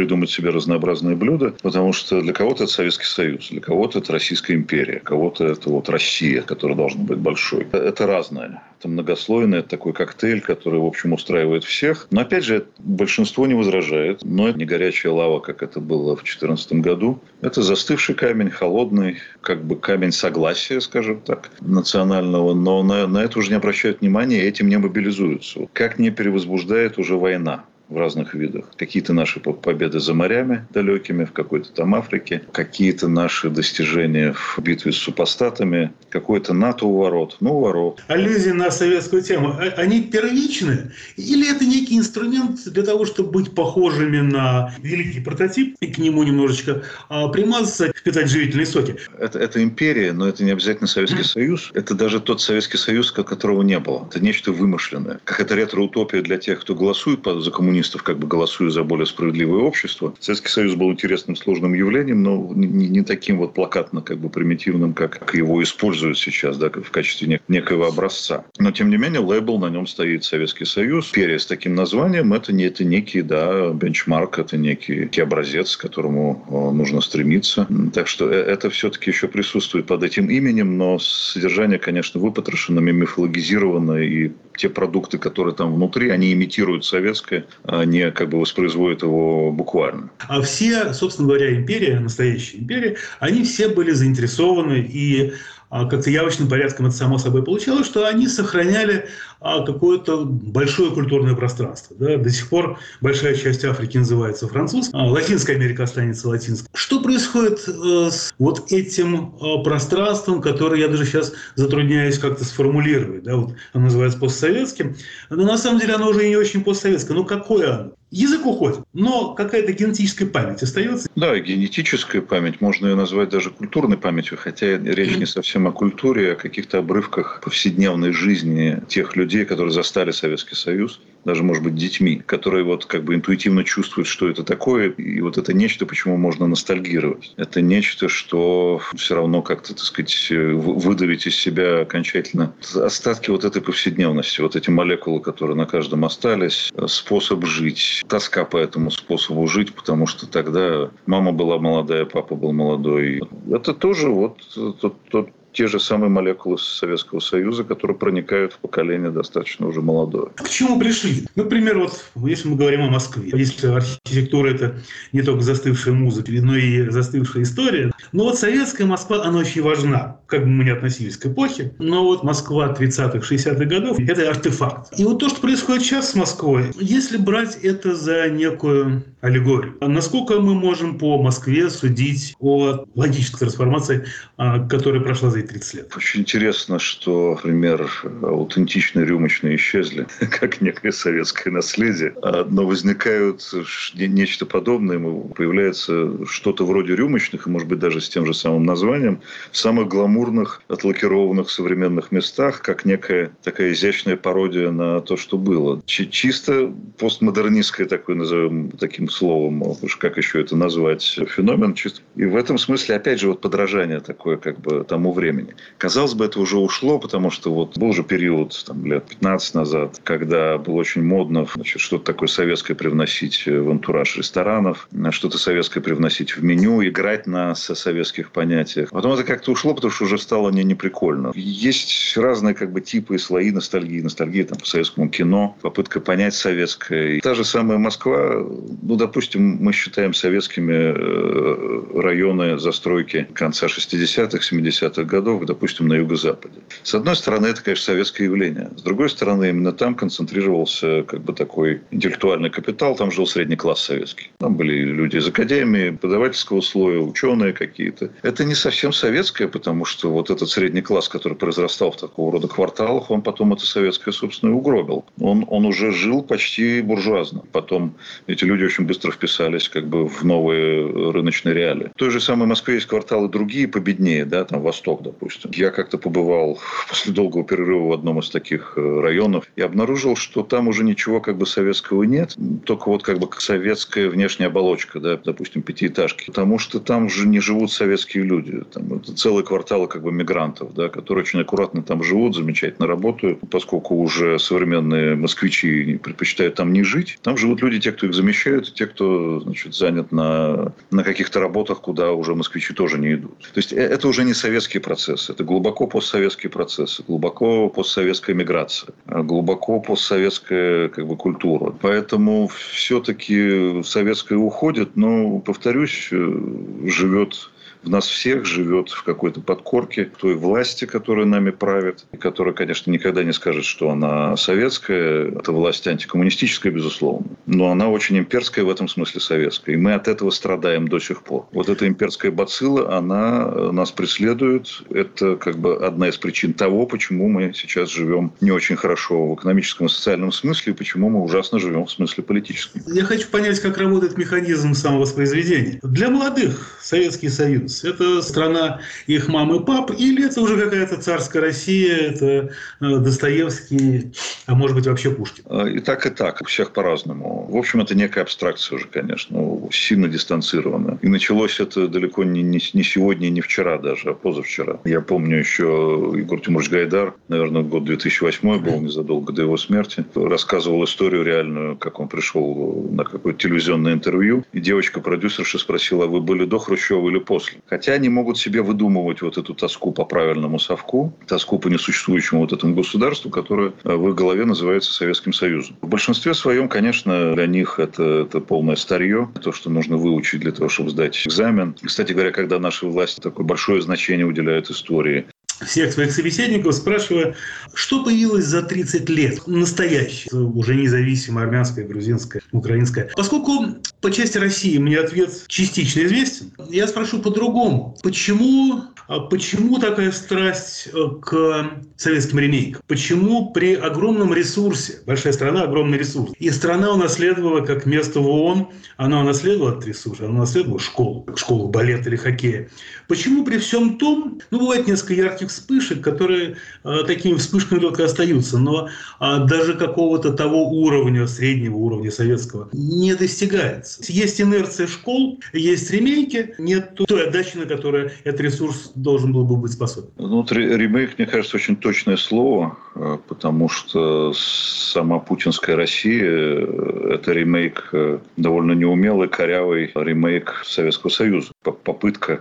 Speaker 17: придумать себе разнообразные блюда, потому что для кого-то это Советский Союз, для кого-то это Российская империя, кого-то это вот Россия, которая должна быть большой. Это разное. Это многослойный, это такой коктейль, который, в общем, устраивает всех. Но, опять же, большинство не возражает. Но это не горячая лава, как это было в две тысячи четырнадцатом году. Это застывший камень, холодный, как бы камень согласия, скажем так, национального. Но на, на это уже не обращают внимания и этим не мобилизуются. Как не перевозбуждает уже война в разных видах. Какие-то наши победы за морями далекими, в какой-то там Африке, какие-то наши достижения в битве с супостатами, какой-то НАТО у ворот. Ну, у ворот.
Speaker 2: Аллюзии на советскую тему, они первичны? Или это некий инструмент для того, чтобы быть похожими на великий прототип и к нему немножечко а, примазаться, впитать живительные соки?
Speaker 17: Это, это империя, но это не обязательно Советский Союз. Это даже тот Советский Союз, которого не было. Это нечто вымышленное. Как это ретро-утопия для тех, кто голосует за коммунистов, как бы голосуя за более справедливое общество. Советский Союз был интересным, сложным явлением, но не, не таким вот плакатно, как бы примитивным, как его используют сейчас, да, в качестве нек- некоего образца. Но, тем не менее, лейбл, на нем стоит Советский Союз. Империя с таким названием, это, не, это некий, да, бенчмарк, это некий, некий образец, к которому нужно стремиться. Так что это все-таки еще присутствует под этим именем, но содержание, конечно, выпотрошено, мифологизировано, и те продукты, которые там внутри, они имитируют советское, не как бы воспроизводят его буквально.
Speaker 2: А все, собственно говоря, империя, настоящая империя, они все были заинтересованы, и как-то явочным порядком это само собой получалось, что они сохраняли какое-то большое культурное пространство. Да? До сих пор большая часть Африки называется французской, а Латинская Америка останется латинской. Что происходит с вот этим пространством, которое я даже сейчас затрудняюсь как-то сформулировать? Да? Вот оно называется постсоветским, но на самом деле оно уже не очень постсоветское. Ну какое оно? Язык уходит, но какая-то генетическая память остается.
Speaker 17: Да, генетическая память, можно ее назвать даже культурной памятью, хотя речь не совсем о культуре, а о каких-то обрывках повседневной жизни тех людей, которые застали Советский Союз, даже, может быть, детьми, которые вот как бы интуитивно чувствуют, что это такое, и вот это нечто, почему можно ностальгировать. Это нечто, что все равно как-то, так сказать, выдавить из себя окончательно остатки вот этой повседневности, вот эти молекулы, которые на каждом остались, способ жить, тоска по этому способу жить, потому что тогда мама была молодая, папа был молодой. Это тоже вот тот, тот те же самые молекулы Советского Союза, которые проникают в поколение достаточно уже молодое.
Speaker 2: К чему пришли? Например, вот если мы говорим о Москве, если архитектура – это не только застывшая музыка, но и застывшая история, но вот советская Москва, она очень важна, как бы мы ни относились к эпохе, но вот Москва тридцатых, шестидесятых годов – это артефакт. И вот то, что происходит сейчас с Москвой, если брать это за некую аллегорию, насколько мы можем по Москве судить о логической трансформации, которая прошла за тридцать лет.
Speaker 17: Очень интересно, что, например, аутентичные рюмочные исчезли, как некое советское наследие, но возникают нечто подобное, появляется что-то вроде рюмочных, и, может быть, даже с тем же самым названием, в самых гламурных, отлакированных современных местах, как некая такая изящная пародия на то, что было. Чисто постмодернистское, такое назовем таким словом, как еще это назвать, феномен. И в этом смысле, опять же, вот подражание такое, как бы, тому времени. Казалось бы, это уже ушло, потому что вот был же период там, лет пятнадцать назад, когда было очень модно, значит, что-то такое советское привносить в антураж ресторанов, что-то советское привносить в меню, играть на советских понятиях. Потом это как-то ушло, потому что уже стало не неприкольно. Есть разные как бы типы и слои ностальгии. Ностальгия там, по советскому кино, попытка понять советское. И та же самая Москва, ну, допустим, мы считаем советскими районы застройки конца шестидесятых, семидесятых годов, допустим, на юго-западе. С одной стороны, это, конечно, советское явление. С другой стороны, именно там концентрировался как бы такой интеллектуальный капитал. Там жил средний класс советский. Там были люди из академии, преподавательского слоя, ученые какие-то. Это не совсем советское, потому что вот этот средний класс, который произрастал в такого рода кварталах, он потом это советское, собственно, и угробил. Он, он уже жил почти буржуазно. Потом эти люди очень быстро вписались как бы в новые рыночные реалии. В той же самой Москве есть кварталы другие, победнее, да, там Восток, допустим. Я как-то побывал после долгого перерыва в одном из таких районов и обнаружил, что там уже ничего как бы советского нет, только вот как бы советская внешняя оболочка, да, допустим, пятиэтажки. Потому что там же не живут советские люди. Там это целые кварталы как бы мигрантов, да, которые очень аккуратно там живут, замечательно работают. Поскольку уже современные москвичи предпочитают там не жить, там живут люди, те, кто их замещают, и те, кто, значит, занят на, на каких-то работах, куда уже москвичи тоже не идут. То есть это уже не советский процесс, это глубоко постсоветский процесс, глубоко постсоветская миграция, глубоко постсоветская как бы культура. Поэтому все-таки советское уходит, но, повторюсь, живет в нас всех, живет в какой-то подкорке той власти, которая нами правит, и которая, конечно, никогда не скажет, что она советская. Это власть антикоммунистическая, безусловно. Но она очень имперская, в этом смысле советская. И мы от этого страдаем до сих пор. Вот эта имперская бацилла, она нас преследует. Это как бы одна из причин того, почему мы сейчас живем не очень хорошо в экономическом и социальном смысле, и почему мы ужасно живем в смысле политическом.
Speaker 2: Я хочу понять, как работает механизм самовоспроизведения. Для молодых Советский Союз — это страна их мам и пап, или это уже какая-то царская Россия, это Достоевский, а может быть вообще Пушкин?
Speaker 17: И так, и так. У всех по-разному. В общем, это некая абстракция уже, конечно, сильно дистанцированная. И началось это далеко не, не, не сегодня, не вчера даже, а позавчера. Я помню еще Егор Тимурович Гайдар, наверное, год две тысячи восьмой был, незадолго до его смерти, рассказывал историю реальную, как он пришел на какое-то телевизионное интервью, и девочка-продюсерша спросила: а вы были до Хрущева или после? Хотя они могут себе выдумывать вот эту тоску по правильному совку, тоску по несуществующему вот этому государству, которое в их голове называется Советским Союзом. В большинстве своем, конечно, для них это, это полное старье, то, что нужно выучить для того, чтобы сдать экзамен. Кстати говоря, когда наши власти такое большое значение уделяют истории,
Speaker 2: всех своих собеседников спрашиваю, что появилось за тридцать лет настоящее, уже независимое, армянское, грузинское, украинское. Поскольку по части России мне ответ частично известен, я спрошу по-другому. Почему, почему такая страсть к советским ремейкам? Почему при огромном ресурсе, большая страна, огромный ресурс, и страна унаследовала, как место в ООН, она унаследовала этот ресурс, она унаследовала школу, школу балета или хоккея. Почему при всем том, ну, бывает несколько ярких вспышек, которые э, такими вспышками только остаются, но э, даже какого-то того уровня, среднего уровня советского, не достигается. Есть инерция школ, есть ремейки, нет той отдачи, на которую этот ресурс должен был бы быть способен.
Speaker 17: Ну, ремейк, мне кажется, очень точное слово, потому что сама путинская Россия – это ремейк, довольно неумелый, корявый ремейк Советского Союза. Попытка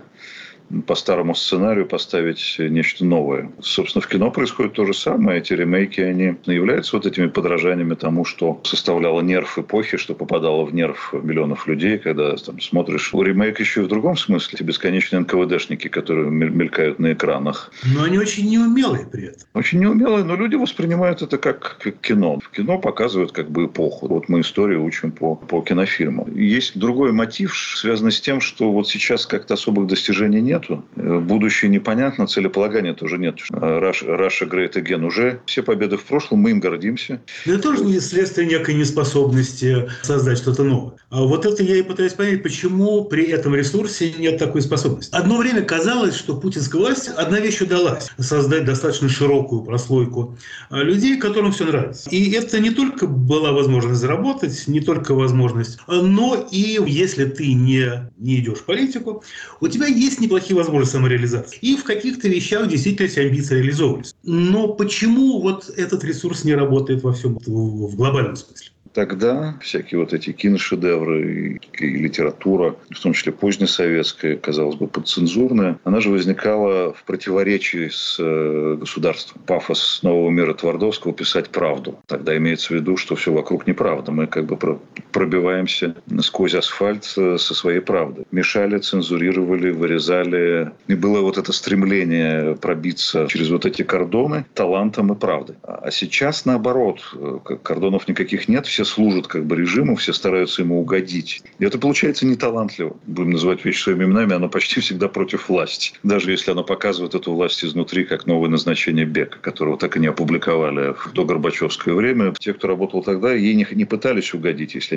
Speaker 17: по старому сценарию поставить нечто новое. Собственно, в кино происходит то же самое. Эти ремейки, они являются вот этими подражаниями тому, что составляло нерв эпохи, что попадало в нерв миллионов людей, когда там смотришь. Ремейк еще и в другом смысле. Эти бесконечные эн ка вэ дэшники, которые мелькают на экранах.
Speaker 2: Но они очень неумелые при этом.
Speaker 17: Очень неумелые, но люди воспринимают это как, как кино. В кино показывают как бы эпоху. Вот мы историю учим по, по кинофильму. Есть другой мотив, связанный с тем, что вот сейчас как-то особых достижений нет. Будущее непонятно, целеполагания тоже нет. Russia Great Again уже. Все победы в прошлом, мы им гордимся.
Speaker 2: Это тоже не следствие некой неспособности создать что-то новое. А вот это я и пытаюсь понять, почему при этом ресурсе нет такой способности. Одно время казалось, что путинская власть одна вещь удалась – создать достаточно широкую прослойку людей, которым все нравится. И это не только была возможность заработать, не только возможность, но и если ты не, не идешь в политику, у тебя есть неплохие возможности самореализации. И в каких-то вещах действительно эти амбиции реализовывались. Но почему вот этот ресурс не работает во всем, в глобальном смысле?
Speaker 17: Тогда всякие вот эти киношедевры и, и литература, в том числе позднесоветская, казалось бы, подцензурная, она же возникала в противоречии с э, государством. Пафос нового мира Твардовского — писать правду. Тогда имеется в виду, что все вокруг неправда. Мы как бы про- пробиваемся сквозь асфальт со своей правдой. Мешали, цензурировали, вырезали. И было вот это стремление пробиться через вот эти кордоны талантом и правдой. А сейчас наоборот. Кордонов никаких нет. Все служат как бы режиму, все стараются ему угодить. И это получается неталантливо. Будем называть вещи своими именами, оно почти всегда против власти. Даже если оно показывает эту власть изнутри, как новое назначение Бека, которого так и не опубликовали в догорбачевское время. Те, кто работал тогда, ей не, не пытались угодить. Если они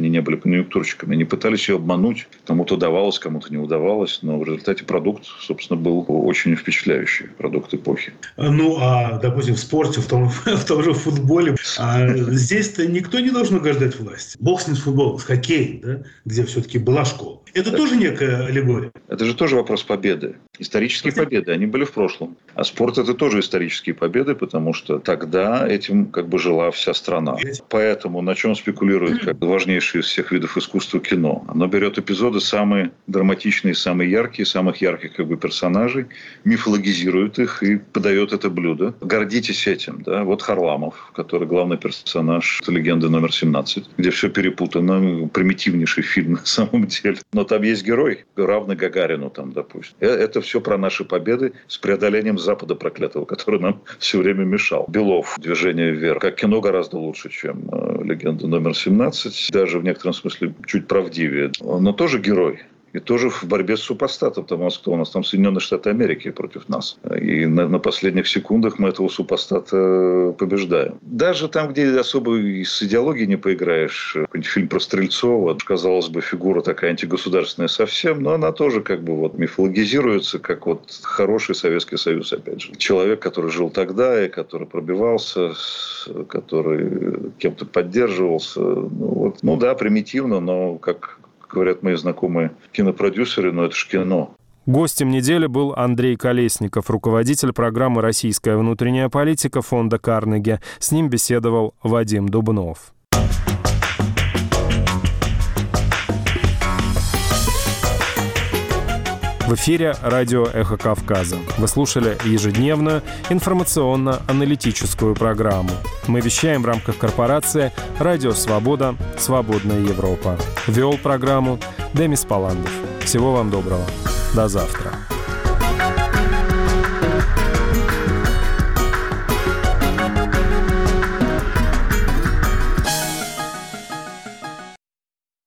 Speaker 17: они не были конъюнктурщиками. Они пытались ее обмануть. Кому-то удавалось, кому-то не удавалось. Но в результате продукт, собственно, был очень впечатляющий. Продукт эпохи.
Speaker 2: Ну, а, допустим, в спорте, в том, в том же футболе, а здесь-то никто не должен угождать власти. Бог с ним с футболом, с хоккеем, да, где все-таки была школа. Это так, тоже некая аллегория.
Speaker 17: Это же тоже вопрос победы. Исторические это... победы, они были в прошлом. А спорт – это тоже исторические победы, потому что тогда этим как бы жила вся страна. Поэтому на чем спекулирует как важнейший из всех видов искусства кино? Оно берет эпизоды самые драматичные, самые яркие, самых ярких как бы персонажей, мифологизирует их и подает это блюдо. Гордитесь этим. Да? Вот Харламов, который главный персонаж «Легенды номер семнадцать», где все перепутано, примитивнейший фильм на самом деле. Но там есть герой, равный Гагарину, там, допустим. Это все про наши победы с преодолением Запада проклятого, который нам все время мешал. Белов, «Движение вверх». Как кино гораздо лучше, чем «Легенда номер семнадцать». Даже в некотором смысле чуть правдивее. Но тоже герой. И тоже в борьбе с супостатом, потому что у нас там Соединенные Штаты Америки против нас. И на, на последних секундах мы этого супостата побеждаем. Даже там, где особо с идеологией не поиграешь, какой-нибудь фильм про Стрельцова, казалось бы, фигура такая антигосударственная совсем, но она тоже как бы вот мифологизируется, как вот хороший Советский Союз, опять же. Человек, который жил тогда и который пробивался, который кем-то поддерживался. Ну, вот, ну да, примитивно, но как... говорят мои знакомые кинопродюсеры, но это ж кино.
Speaker 1: Гостем недели был Андрей Колесников, руководитель программы «Российская внутренняя политика» фонда Карнеги. С ним беседовал Вадим Дубнов. В эфире радио «Эхо Кавказа». Вы слушали ежедневную информационно-аналитическую программу. Мы вещаем в рамках корпорации «Радио Свобода. Свободная Европа». Вел программу Демис Паландов. Всего вам доброго. До завтра.